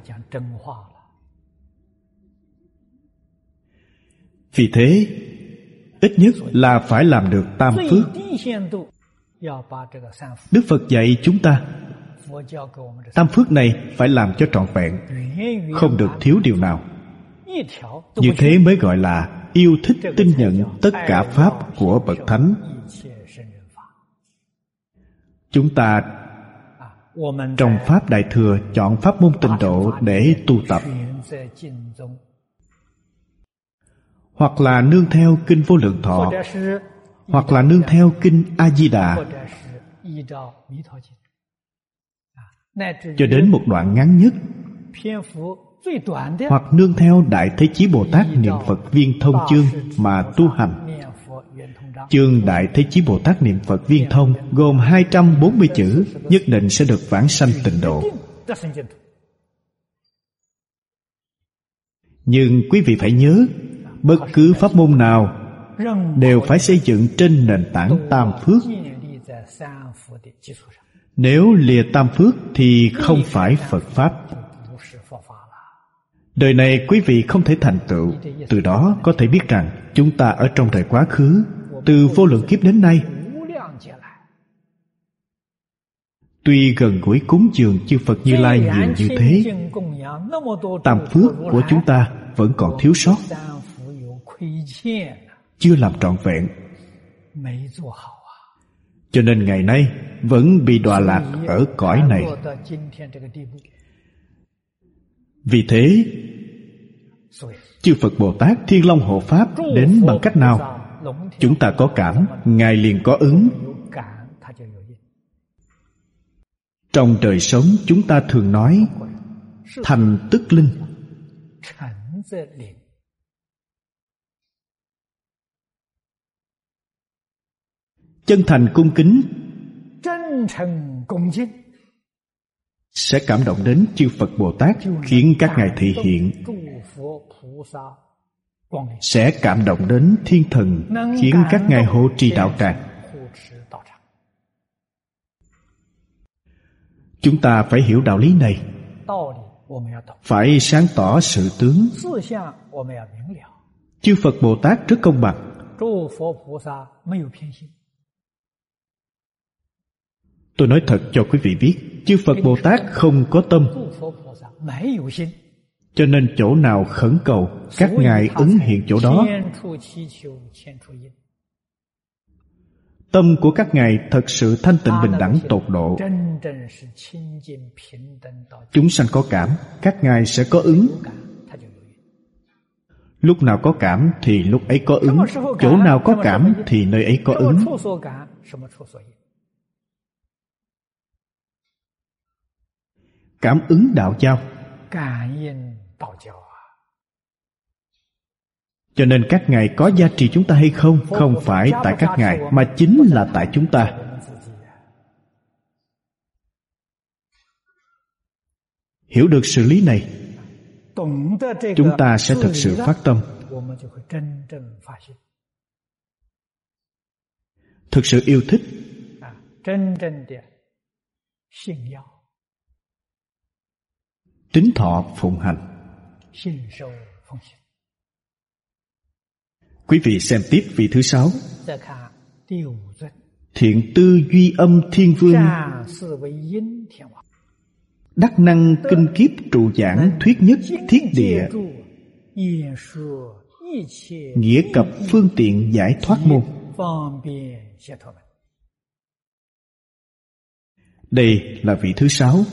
Vì thế, ít nhất là phải làm được tam phước. Đức Phật dạy chúng ta, tam phước này phải làm cho trọn vẹn, không được thiếu điều nào. Như thế mới gọi là yêu thích tin nhận tất cả pháp của Bậc Thánh. Chúng ta trong Pháp Đại Thừa chọn pháp môn Tịnh Độ để tu tập, hoặc là nương theo Kinh Vô Lượng Thọ, hoặc là nương theo Kinh A Di Đà, cho đến một đoạn ngắn nhất, hoặc nương theo Đại Thế Chí Bồ Tát niệm Phật Viên Thông chương mà tu hành. Chương Đại Thế Chí Bồ Tát niệm Phật Viên Thông gồm hai trăm bốn mươi chữ, nhất định sẽ được vãng sanh Tịnh Độ. Nhưng quý vị phải nhớ, bất cứ pháp môn nào đều phải xây dựng trên nền tảng tam phước. Nếu lìa tam phước thì không phải Phật Pháp. Đời này quý vị không thể thành tựu. Từ đó có thể biết rằng chúng ta ở trong thời quá khứ, từ vô lượng kiếp đến nay, tuy gần gũi cúng dường chư Phật Như Lai nhiều như thế, tam phước của chúng ta vẫn còn thiếu sót, chưa làm trọn vẹn. Cho nên ngày nay vẫn bị đọa lạc ở cõi này. Vì thế, chư Phật Bồ Tát Thiên Long Hộ Pháp đến bằng cách nào? Chúng ta có cảm, Ngài liền có ứng. Trong đời sống chúng ta thường nói thành tức linh. Chân thành cung kính sẽ cảm động đến chư Phật Bồ Tát, khiến các ngài thị hiện. Sẽ cảm động đến thiên thần, khiến các ngài hộ trì đạo tràng. Chúng ta phải hiểu đạo lý này, phải sáng tỏ sự tướng. Chư Phật Bồ Tát rất công bằng. Tôi nói thật cho quý vị biết, chư Phật Bồ Tát không có tâm, cho nên chỗ nào khẩn cầu, các ngài ứng hiện chỗ đó. Tâm của các ngài thật sự thanh tịnh bình đẳng tột độ. Chúng sanh có cảm, các ngài sẽ có ứng. Lúc nào có cảm thì lúc ấy có ứng. Chỗ nào có cảm thì nơi ấy có ứng. Cảm ứng đạo giao. Cho nên các ngài có gia trì chúng ta hay không, không phải tại các ngài, mà chính là tại chúng ta. Hiểu được sự lý này, chúng ta sẽ thực sự phát tâm, thực sự yêu thích, tín thọ phụng hành. Quý vị xem tiếp vị thứ sáu. Thiện tư duy âm thiên vương, đắc năng kinh kiếp trụ giảng thuyết nhất thiết địa, nghĩa cập phương tiện giải thoát môn. Đây là vị thứ sáu.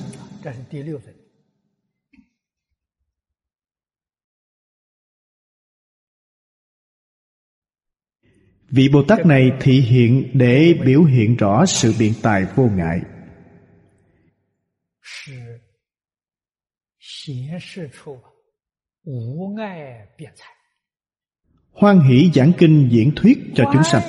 Vị Bồ Tát này thị hiện để biểu hiện rõ sự biện tài vô ngại, hoan hỷ giảng kinh diễn thuyết cho chúng sanh.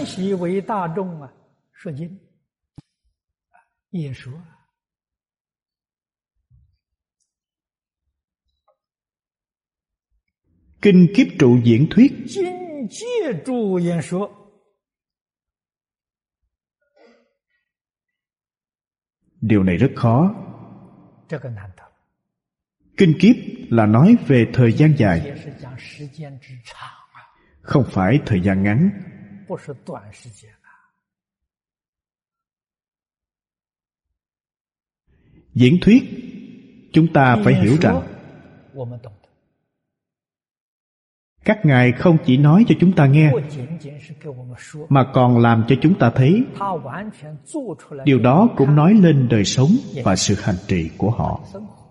Kinh kiếp trụ diễn thuyết, điều này rất khó. Kinh kiếp là nói về thời gian dài, không phải thời gian ngắn. Diễn thuyết, chúng ta phải hiểu rằng các ngài không chỉ nói cho chúng ta nghe, mà còn làm cho chúng ta thấy. Điều đó cũng nói lên đời sống và sự hành trì của họ.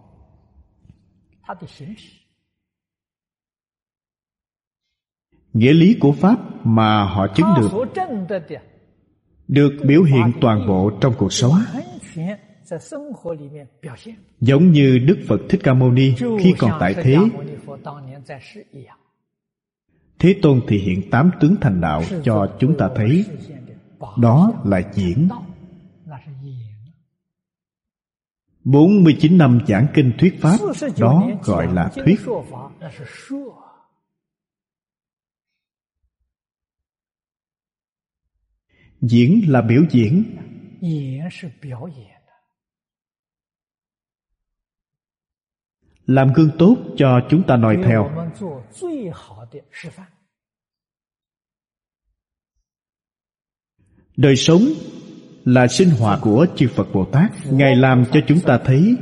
Nghĩa lý của Pháp mà họ chứng được được biểu hiện toàn bộ trong cuộc sống. Giống như Đức Phật Thích Ca Mâu Ni khi còn tại thế, Thế Tôn thị hiện tám tướng thành đạo cho chúng ta thấy. Đó là diễn. bốn mươi chín năm giảng kinh thuyết Pháp, đó gọi là thuyết. Diễn là biểu diễn. Làm gương tốt cho chúng ta noi theo. Đời sống là sinh hoạt của chư Phật Bồ Tát. Ngài làm cho chúng ta thấy.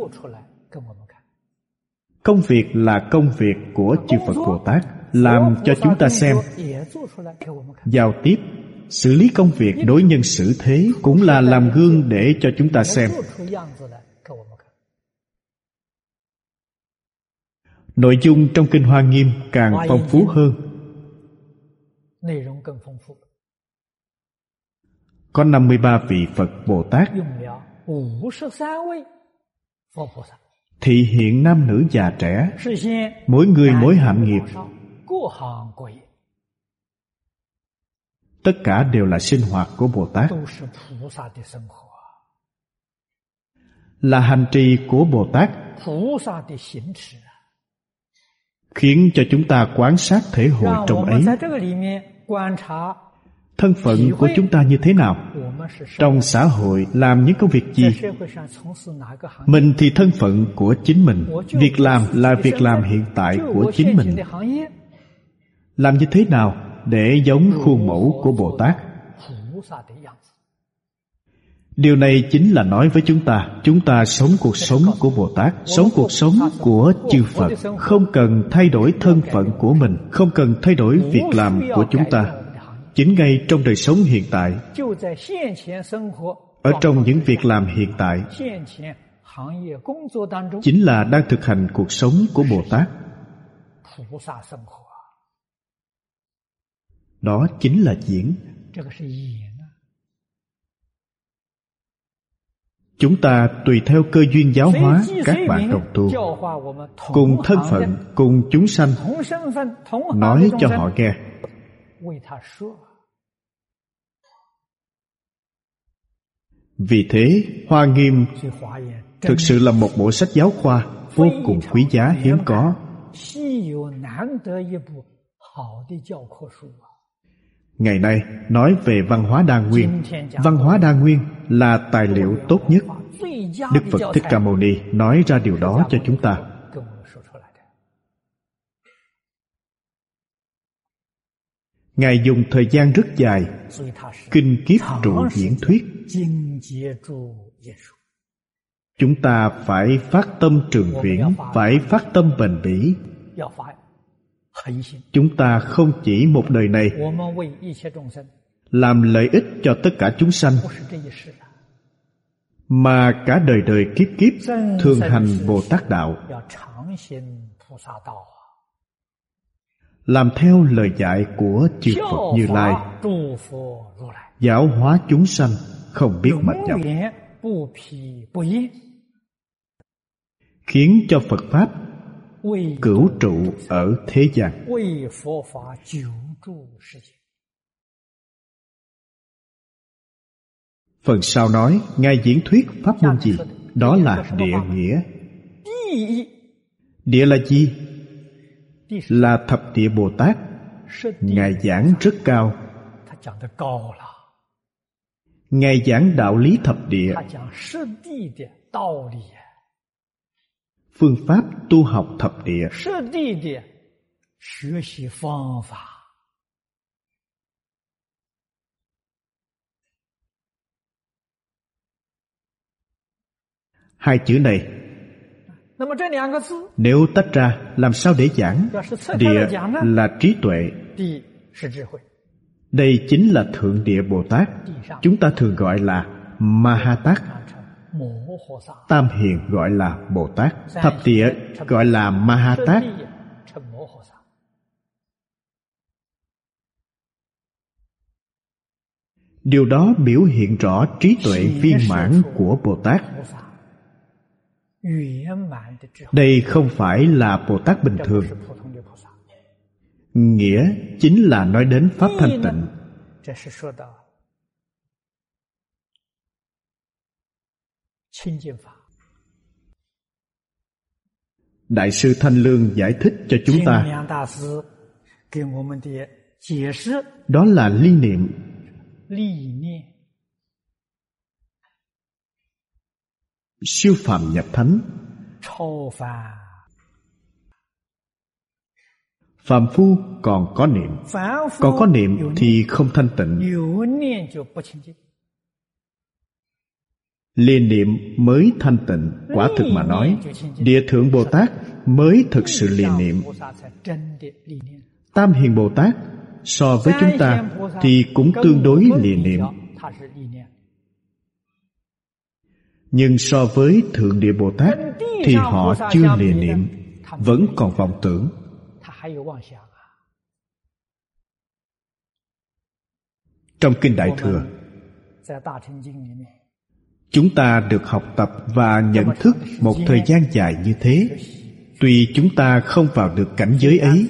Công việc là công việc của chư Phật Bồ Tát, làm cho chúng ta xem. Giao tiếp, xử lý công việc đối nhân xử thế cũng là làm gương để cho chúng ta xem. Nội dung trong Kinh Hoa Nghiêm càng phong phú hơn. Có năm mươi ba vị Phật Bồ Tát thị hiện nam nữ già trẻ, mỗi người mỗi hạng nghiệp, tất cả đều là sinh hoạt của Bồ Tát, là hành trì của Bồ Tát, khiến cho chúng ta quan sát thể hội trong ấy. Thân phận của chúng ta như thế nào? Trong xã hội làm những công việc gì? Mình thì thân phận của chính mình. Việc làm là việc làm hiện tại của chính mình. Làm như thế nào để giống khuôn mẫu của Bồ Tát? Điều này chính là nói với chúng ta, chúng ta sống cuộc sống của Bồ Tát, sống cuộc sống của chư Phật, không cần thay đổi thân phận của mình, không cần thay đổi việc làm của chúng ta. Chính ngay trong đời sống hiện tại, ở trong những việc làm hiện tại, chính là đang thực hành cuộc sống của Bồ Tát. Đó chính là diễn. Chúng ta tùy theo cơ duyên giáo hóa các bạn đồng tu, cùng thân phận, cùng chúng sanh, nói cho họ nghe. Vì thế, Hoa Nghiêm thực sự là một bộ sách giáo khoa vô cùng quý giá hiếm có. Ngày nay nói về văn hóa đa nguyên. Văn hóa đa nguyên là tài liệu tốt nhất. Đức Phật Thích Ca Mâu Ni nói ra điều đó cho chúng ta. Ngài dùng thời gian rất dài, kinh kiếp trụ diễn thuyết. Chúng ta phải phát tâm trường viễn, phải phát tâm bền bỉ. Chúng ta không chỉ một đời này làm lợi ích cho tất cả chúng sanh, mà cả đời đời kiếp kiếp thường hành Bồ Tát đạo. làm theo lời dạy của chư Phật Như Lai, giáo hóa chúng sanh không biết mệt nhọc, khiến cho Phật Pháp cửu trụ ở thế gian. Phần sau nói Ngài diễn thuyết pháp môn gì? Đó là địa nghĩa. Địa là gì? Là thập địa Bồ Tát. Ngài giảng rất cao. Ngài giảng đạo lý thập địa, phương pháp tu học thập địa, hai chữ này nếu tách ra làm sao để giảng? Địa là trí tuệ, đây chính là thượng địa Bồ Tát. Chúng ta thường gọi là Ma Tát. Tam hiền gọi là Bồ Tát. Thập địa gọi là Ma Tát. Điều đó biểu hiện rõ trí tuệ viên mãn của Bồ Tát. Đây không phải là Bồ Tát bình thường. Nghĩa chính là nói đến Pháp thanh tịnh. Đại sư Thanh Lương giải thích cho chúng ta, đó là ly niệm. Siêu phàm nhập thánh. Phàm phu còn có niệm, còn có niệm thì không thanh tịnh. Liên niệm mới thanh tịnh. Quả thực mà nói, Địa Thượng Bồ Tát mới thực sự liên niệm. Tam hiền Bồ Tát so với chúng ta thì cũng tương đối liên niệm, nhưng so với Thượng Địa Bồ Tát thì họ chưa liên niệm, vẫn còn vọng tưởng. Trong Kinh Đại Thừa, chúng ta được học tập và nhận thức một thời gian dài như thế. Tuy chúng ta không vào được cảnh giới ấy,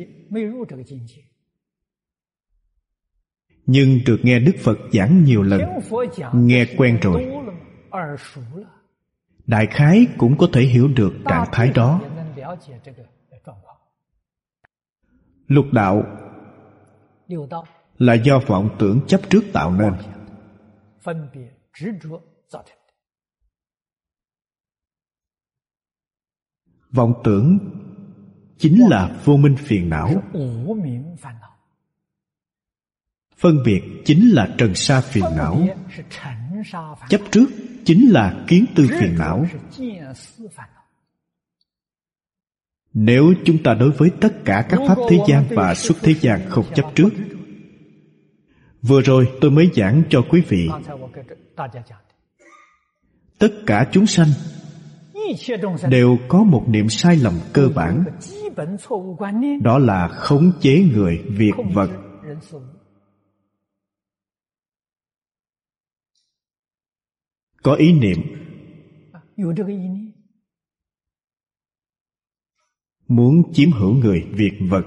nhưng được nghe Đức Phật giảng nhiều lần, nghe quen rồi, đại khái cũng có thể hiểu được trạng thái đó. Lục đạo là do vọng tưởng chấp trước tạo nên. Vọng tưởng chính là vô minh phiền não. Phân biệt chính là trần sa phiền não. Chấp trước chính là kiến tư phiền não. Nếu chúng ta đối với tất cả các pháp thế gian và xuất thế gian không chấp trước. Vừa rồi tôi mới giảng cho quý vị, tất cả chúng sanh đều có một niệm sai lầm cơ bản, đó là khống chế người, việc, vật. Có ý niệm muốn chiếm hữu người, việc, vật.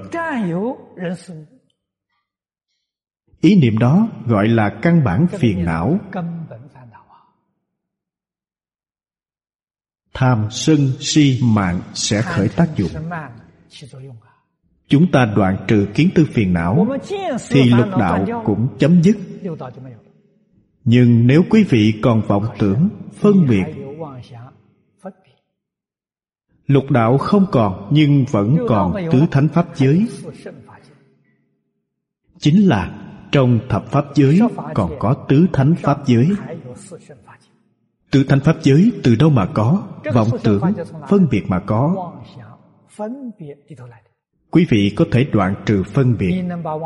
Ý niệm đó gọi là căn bản phiền não. Tham, sân, si, mạn sẽ khởi tác dụng. Chúng ta đoạn trừ kiến tư phiền não thì lục đạo cũng chấm dứt. Nhưng nếu quý vị còn vọng tưởng, phân biệt, lục đạo không còn nhưng vẫn còn tứ thánh pháp giới. Chính là trong thập pháp giới còn có tứ thánh pháp giới. Tứ thánh pháp giới từ đâu mà có? Vọng tưởng, phân biệt mà có. Quý vị có thể đoạn trừ phân biệt.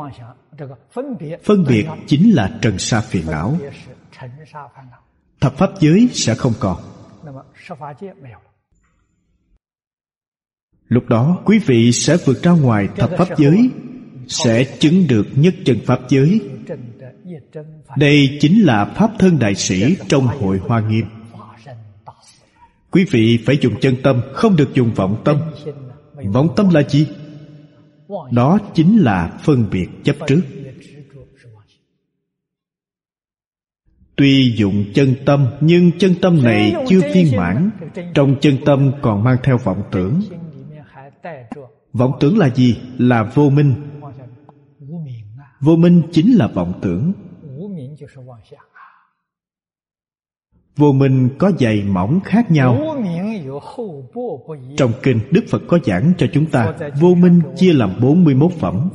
Phân biệt chính là trần sa phiền não. Thập pháp giới sẽ không còn. Lúc đó quý vị sẽ vượt ra ngoài thập pháp giới, sẽ chứng được nhất chân pháp giới. Đây chính là pháp thân đại sĩ trong Hội Hoa Nghiêm. Quý vị phải dùng chân tâm, không được dùng vọng tâm. Vọng tâm là gì? Đó chính là phân biệt chấp trước. Tuy dụng chân tâm, nhưng chân tâm này chưa viên mãn. Trong chân tâm còn mang theo vọng tưởng. Vọng tưởng là gì? Là vô minh. Vô minh chính là vọng tưởng. Vô minh có dày mỏng khác nhau. Trong kinh Đức Phật có giảng cho chúng ta, vô minh chia làm bốn mươi mốt phẩm.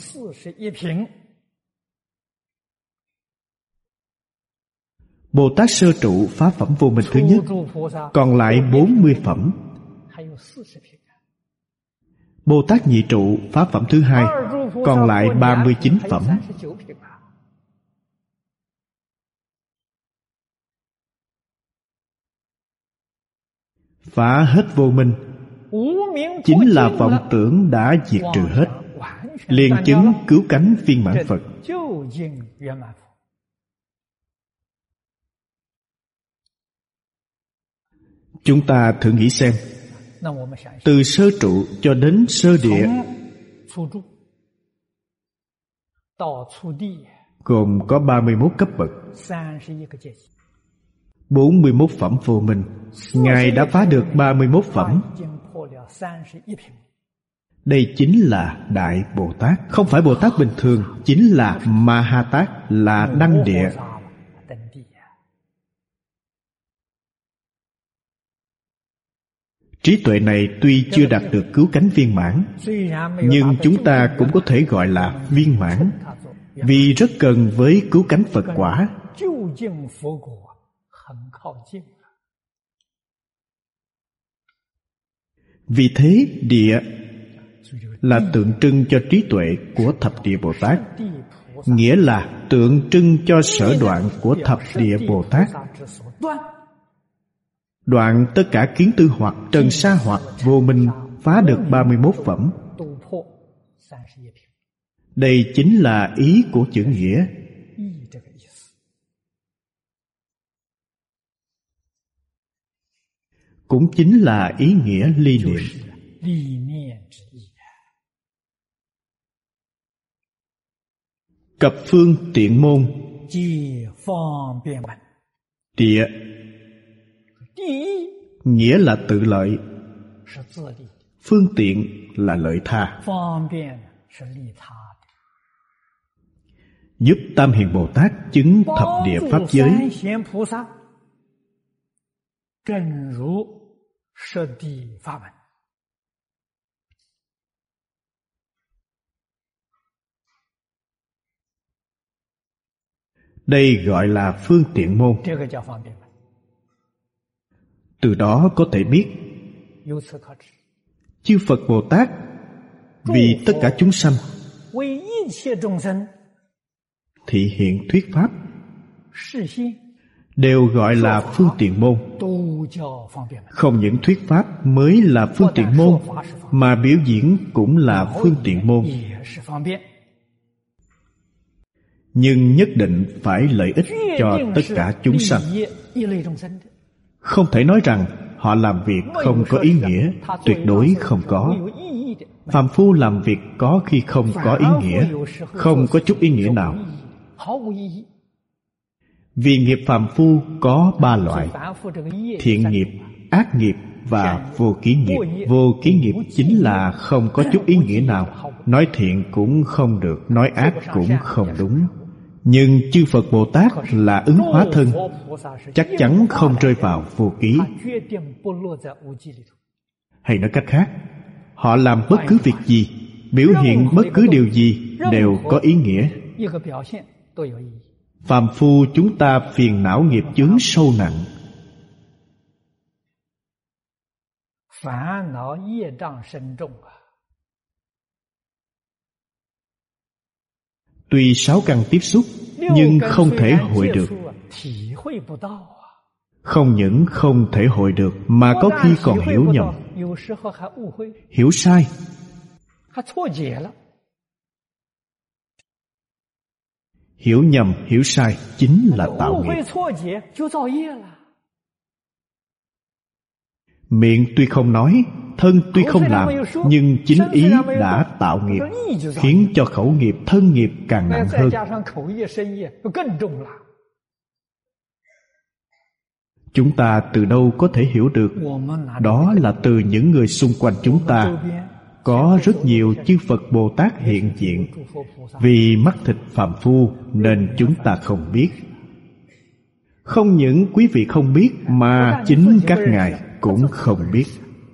Bồ Tát sơ trụ phá phẩm vô minh thứ nhất, còn lại bốn mươi phẩm. Bồ Tát nhị trụ phá phẩm thứ hai, còn lại ba mươi chín phẩm. Phá hết vô minh chính là vọng tưởng đã diệt trừ hết, liền chứng cứu cánh viên mãn Phật. Chúng ta thử nghĩ xem, từ sơ trụ cho đến sơ địa gồm có ba mươi mốt cấp bậc, bốn mươi mốt phẩm vô minh. Ngài đã phá được ba mươi mốt phẩm. Đây chính là Đại Bồ Tát. Không phải Bồ Tát bình thường, chính là Ma Ha Tát, là đăng địa. Trí tuệ này tuy chưa đạt được cứu cánh viên mãn, nhưng chúng ta cũng có thể gọi là viên mãn, vì rất gần với cứu cánh Phật quả. Vì thế địa là tượng trưng cho trí tuệ của thập địa Bồ Tát, nghĩa là tượng trưng cho sở đoạn của thập địa Bồ Tát. Đoạn tất cả kiến tư hoặc, trần sa hoặc, vô minh, phá được ba mươi mốt phẩm. Đây chính là ý của chữ nghĩa. Cũng chính là ý nghĩa ly niệm. Cập phương tiện môn. Địa nghĩa là tự lợi, phương tiện là lợi tha. Giúp Tam Hiền Bồ Tát chứng thập địa pháp giới. Đây gọi là phương tiện môn. Từ đó có thể biết, chư Phật Bồ Tát vì tất cả chúng sanh thị hiện thuyết pháp, đều gọi là phương tiện môn. Không những thuyết pháp mới là phương tiện môn, mà biểu diễn cũng là phương tiện môn. Nhưng nhất định phải lợi ích cho tất cả chúng sanh. Không thể nói rằng họ làm việc không có ý nghĩa, tuyệt đối không có. Phàm phu làm việc có khi không có ý nghĩa, không có chút ý nghĩa nào. Vì nghiệp phàm phu có ba loại: thiện nghiệp, ác nghiệp và vô kiến nghiệp. Vô kiến nghiệp chính là không có chút ý nghĩa nào. Nói thiện cũng không được, nói ác cũng không đúng. Nhưng chư Phật Bồ Tát là ứng hóa thân, chắc chắn không rơi vào vô ký. Hay nói cách khác, họ làm bất cứ việc gì, biểu hiện bất cứ điều gì đều có ý nghĩa. Phàm phu chúng ta phiền não nghiệp chướng sâu nặng, tuy sáu căn tiếp xúc nhưng không thể hội được. Không những không thể hội được mà có khi còn hiểu nhầm. hiểu sai. Hiểu nhầm, hiểu sai chính là tạo nghiệp. Miệng tuy không nói, thân tuy không làm, nhưng chính ý đã tạo nghiệp, khiến cho khẩu nghiệp, thân nghiệp càng nặng hơn. Chúng ta từ đâu có thể hiểu được? Đó là từ những người xung quanh chúng ta. Có rất nhiều chư Phật Bồ Tát hiện diện. Vì mắt thịt phàm phu nên chúng ta không biết. Không những quý vị không biết, mà chính các ngài cũng không biết.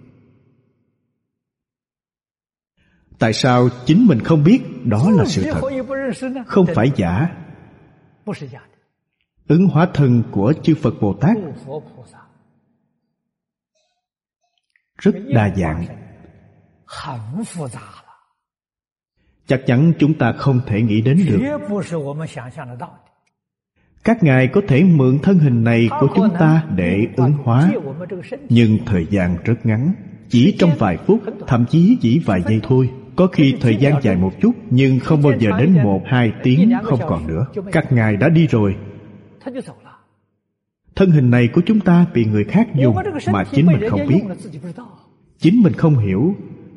Tại sao chính mình không biết? Đó là sự thật, không phải giả. Ứng hóa thân của chư Phật Bồ Tát rất đa dạng. Chắc chắn chúng ta không thể nghĩ đến được. Các ngài có thể mượn thân hình này của chúng ta để ứng hóa, nhưng thời gian rất ngắn, chỉ trong vài phút, thậm chí chỉ vài giây thôi. Có khi thời gian dài một chút, nhưng không bao giờ đến một, hai tiếng không còn nữa. Các ngài đã đi rồi. Thân hình này của chúng ta bị người khác dùng mà chính mình không biết, chính mình không hiểu.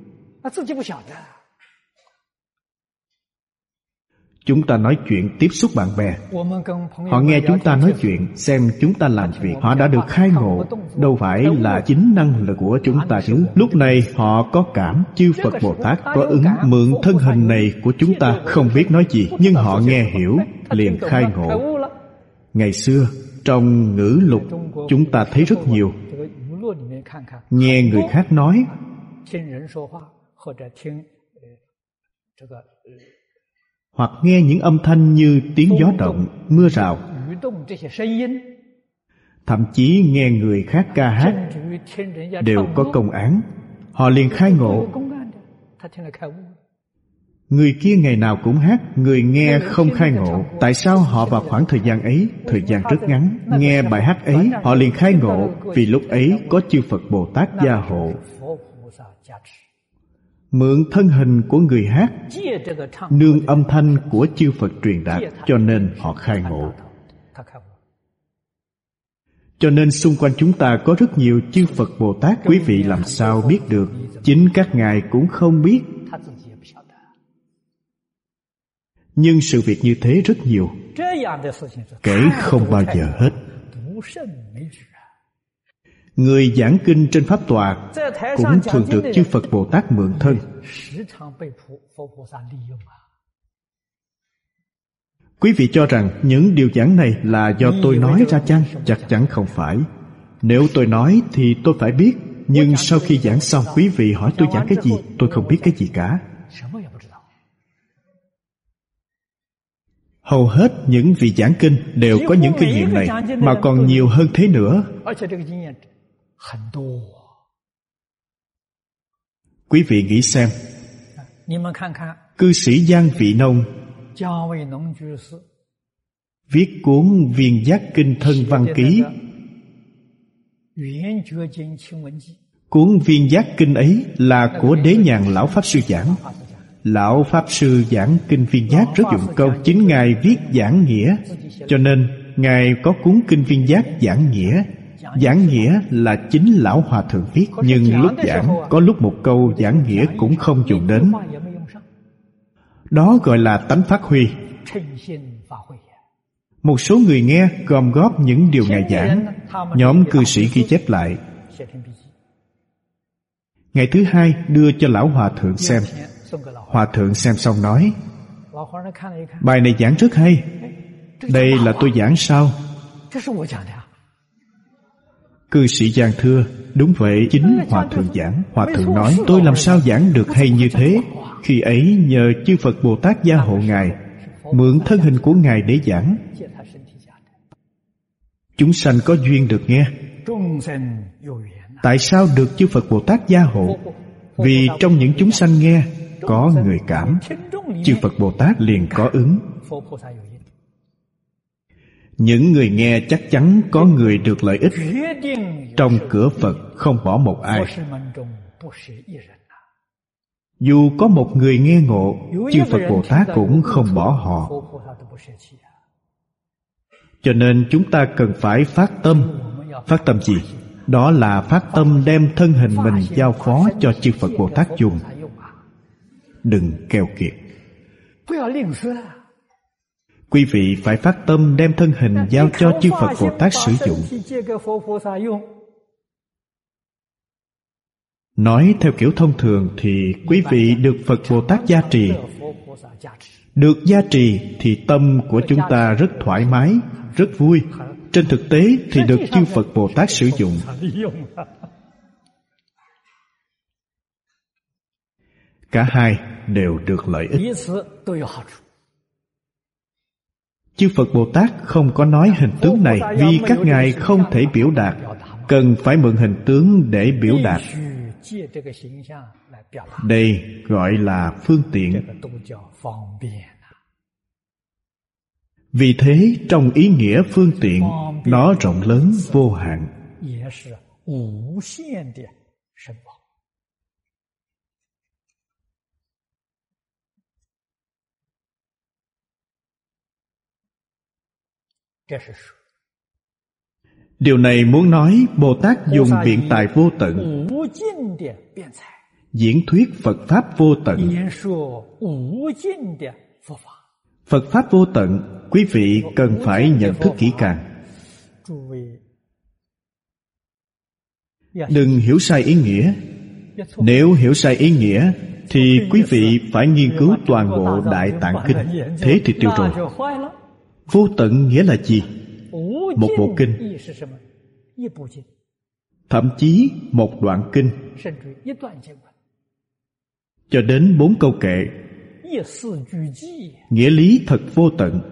Chúng ta nói chuyện tiếp xúc bạn bè, họ nghe chúng ta nói chuyện, xem chúng ta làm việc, họ đã được khai ngộ, đâu phải là chính năng lực của chúng ta chứ. Lúc này họ có cảm, chư Phật Bồ Tát có ứng mượn thân hình này của chúng ta, không biết nói gì, nhưng họ nghe hiểu, liền khai ngộ. Ngày xưa, trong ngữ lục, chúng ta thấy rất nhiều. Nghe người khác nói, hoặc nghe những âm thanh như tiếng gió động, mưa rào, thậm chí nghe người khác ca hát, đều có công án. Họ liền khai ngộ. Người kia ngày nào cũng hát, người nghe không khai ngộ. Tại sao họ vào khoảng thời gian ấy, thời gian rất ngắn, nghe bài hát ấy, họ liền khai ngộ? Vì lúc ấy có chư Phật Bồ Tát gia hộ, mượn thân hình của người hát, nương âm thanh của chư Phật truyền đạt, cho nên họ khai ngộ. Cho nên xung quanh chúng ta có rất nhiều chư Phật Bồ Tát. Quý vị làm sao biết được? Chính các ngài cũng không biết. Nhưng sự việc như thế rất nhiều, kể không bao giờ hết. Người giảng kinh trên pháp tòa cũng thường được chư Phật Bồ Tát mượn thân. Quý vị cho rằng những điều giảng này là do tôi nói ra chăng? Chắc chắn không phải. Nếu tôi nói thì tôi phải biết. Nhưng sau khi giảng xong, quý vị hỏi tôi giảng cái gì? Tôi không biết cái gì cả. Hầu hết những vị giảng kinh đều có những kinh nghiệm này, mà còn nhiều hơn thế nữa. Quý vị nghĩ xem, cư sĩ Giang Vị Nông viết cuốn Viên Giác Kinh Thân Văn Ký. Cuốn Viên Giác Kinh ấy là của Đế Nhàn Lão Pháp Sư giảng. Lão Pháp Sư giảng Kinh Viên Giác rất dụng công, chính Ngài viết giảng nghĩa, cho nên Ngài có cuốn Kinh Viên Giác giảng nghĩa. Giảng nghĩa là chính Lão Hòa Thượng viết, nhưng lúc giảng có lúc một câu giảng nghĩa cũng không dùng đến. Đó gọi là tánh phát huy. Một số người nghe gom góp những điều Ngài giảng, nhóm cư sĩ ghi chép lại. Ngày thứ hai đưa cho Lão Hòa Thượng xem. Hòa Thượng xem xong nói, bài này giảng rất hay. Đây là tôi giảng sao? Cư sĩ Giang thưa, đúng vậy, chính Hòa Thượng giảng. Hòa Thượng nói, tôi làm sao giảng được hay như thế? Khi ấy nhờ chư Phật Bồ Tát gia hộ Ngài, mượn thân hình của Ngài để giảng. Chúng sanh có duyên được nghe. Tại sao được chư Phật Bồ Tát gia hộ? Vì trong những chúng sanh nghe có người cảm, chư Phật Bồ Tát liền có ứng. Những người nghe chắc chắn có người được lợi ích. Trong cửa Phật không bỏ một ai. Dù có một người nghe ngộ, chư Phật Bồ Tát cũng không bỏ họ. Cho nên chúng ta cần phải phát tâm. Phát tâm gì? Đó là phát tâm đem thân hình mình giao phó cho chư Phật Bồ Tát dùng. Đừng keo kiệt. Quý vị phải phát tâm đem thân hình giao cho chư Phật Bồ Tát sử dụng. Nói theo kiểu thông thường thì quý vị được Phật Bồ Tát gia trì. Được gia trì thì tâm của chúng ta rất thoải mái, rất vui. Trên thực tế thì được chư Phật Bồ Tát sử dụng. Cả hai đều được lợi ích. Chư Phật Bồ Tát không có nói hình tướng này vì các ngài không thể biểu đạt, cần phải mượn hình tướng để biểu đạt. Đây gọi là phương tiện. Vì thế trong ý nghĩa phương tiện, nó rộng lớn vô hạn. Điều này muốn nói Bồ Tát dùng biện tài vô tận, diễn thuyết Phật Pháp vô tận. Phật Pháp vô tận, quý vị cần phải nhận thức kỹ càng. Đừng hiểu sai ý nghĩa. Nếu hiểu sai ý nghĩa thì quý vị phải nghiên cứu toàn bộ Đại Tạng Kinh. Thế thì tiêu rồi. Vô tận nghĩa là gì? Một bộ kinh, thậm chí một đoạn kinh, cho đến bốn câu kệ. Nghĩa lý thật vô tận.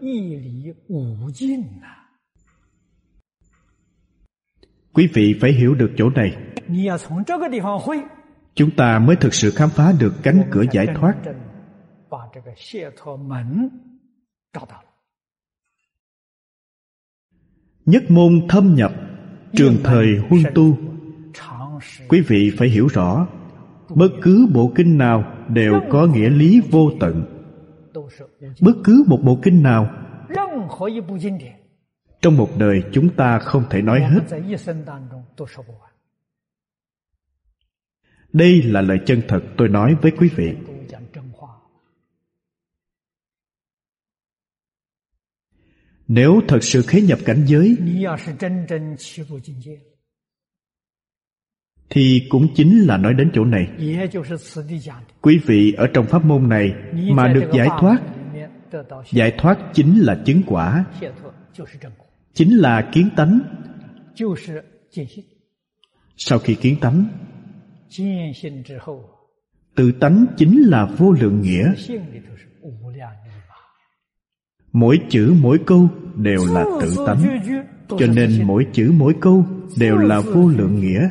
Quý vị phải hiểu được chỗ này, chúng ta mới thực sự khám phá được cánh cửa giải thoát. Nhất môn thâm nhập, trường thời huân tu. Quý vị phải hiểu rõ, bất cứ bộ kinh nào đều có nghĩa lý vô tận. Bất cứ một bộ kinh nào trong một đời chúng ta không thể nói hết. Đây là lời chân thật tôi nói với quý vị. Nếu thật sự khế nhập cảnh giới thì cũng chính là nói đến chỗ này. Quý vị ở trong pháp môn này mà được giải thoát. Giải thoát chính là chứng quả, chính là kiến tánh. Sau khi kiến tánh, tự tánh chính là vô lượng nghĩa. Mỗi chữ mỗi câu đều là tự tánh, cho nên mỗi chữ mỗi câu đều là vô lượng nghĩa.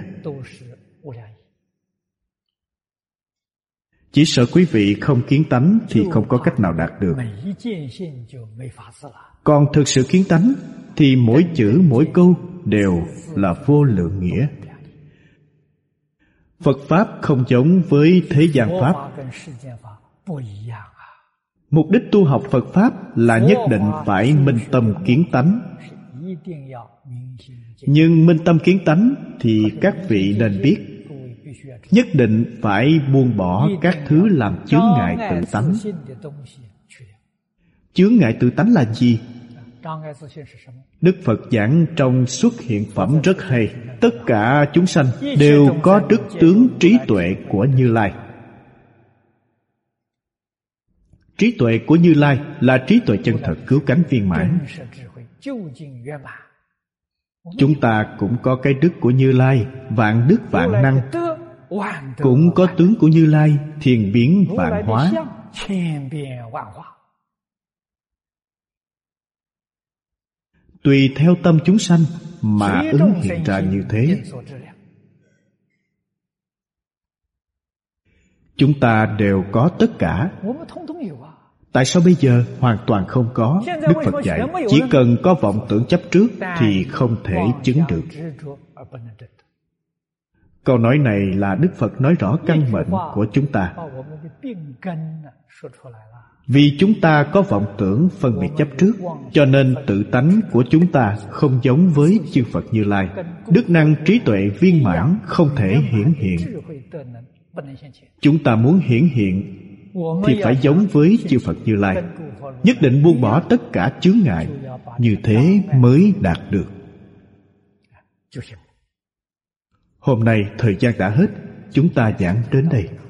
Chỉ sợ quý vị không kiến tánh thì không có cách nào đạt được. Còn thực sự kiến tánh thì mỗi chữ mỗi câu đều là vô lượng nghĩa. Phật Pháp không giống với thế gian Pháp. Mục đích tu học Phật Pháp là nhất định phải minh tâm kiến tánh. Nhưng minh tâm kiến tánh thì các vị nên biết, nhất định phải buông bỏ các thứ làm chướng ngại tự tánh. Chướng ngại tự tánh là gì? Đức Phật giảng trong Xuất Hiện Phẩm rất hay. Tất cả chúng sanh đều có đức tướng trí tuệ của Như Lai. Trí tuệ của Như Lai là trí tuệ chân thật cứu cánh viên mãn. Chúng ta cũng có cái đức của Như Lai, vạn đức vạn năng. Cũng có tướng của Như Lai, thiền biến vạn hóa. Tùy theo tâm chúng sanh mà ứng hiện ra như thế. Chúng ta đều có tất cả. Tại sao bây giờ hoàn toàn không có? Đức Phật dạy chỉ cần có vọng tưởng chấp trước thì không thể chứng được. Câu nói này là Đức Phật nói rõ căn mệnh của chúng ta. Vì chúng ta có vọng tưởng phân biệt chấp trước, cho nên tự tánh của chúng ta không giống với chư Phật Như Lai. Đức năng trí tuệ viên mãn không thể hiển hiện. Chúng ta muốn hiển hiện thì phải giống với chư Phật Như Lai. Nhất định buông bỏ tất cả chướng ngại, như thế mới đạt được. Hôm nay thời gian đã hết, chúng ta giảng đến đây.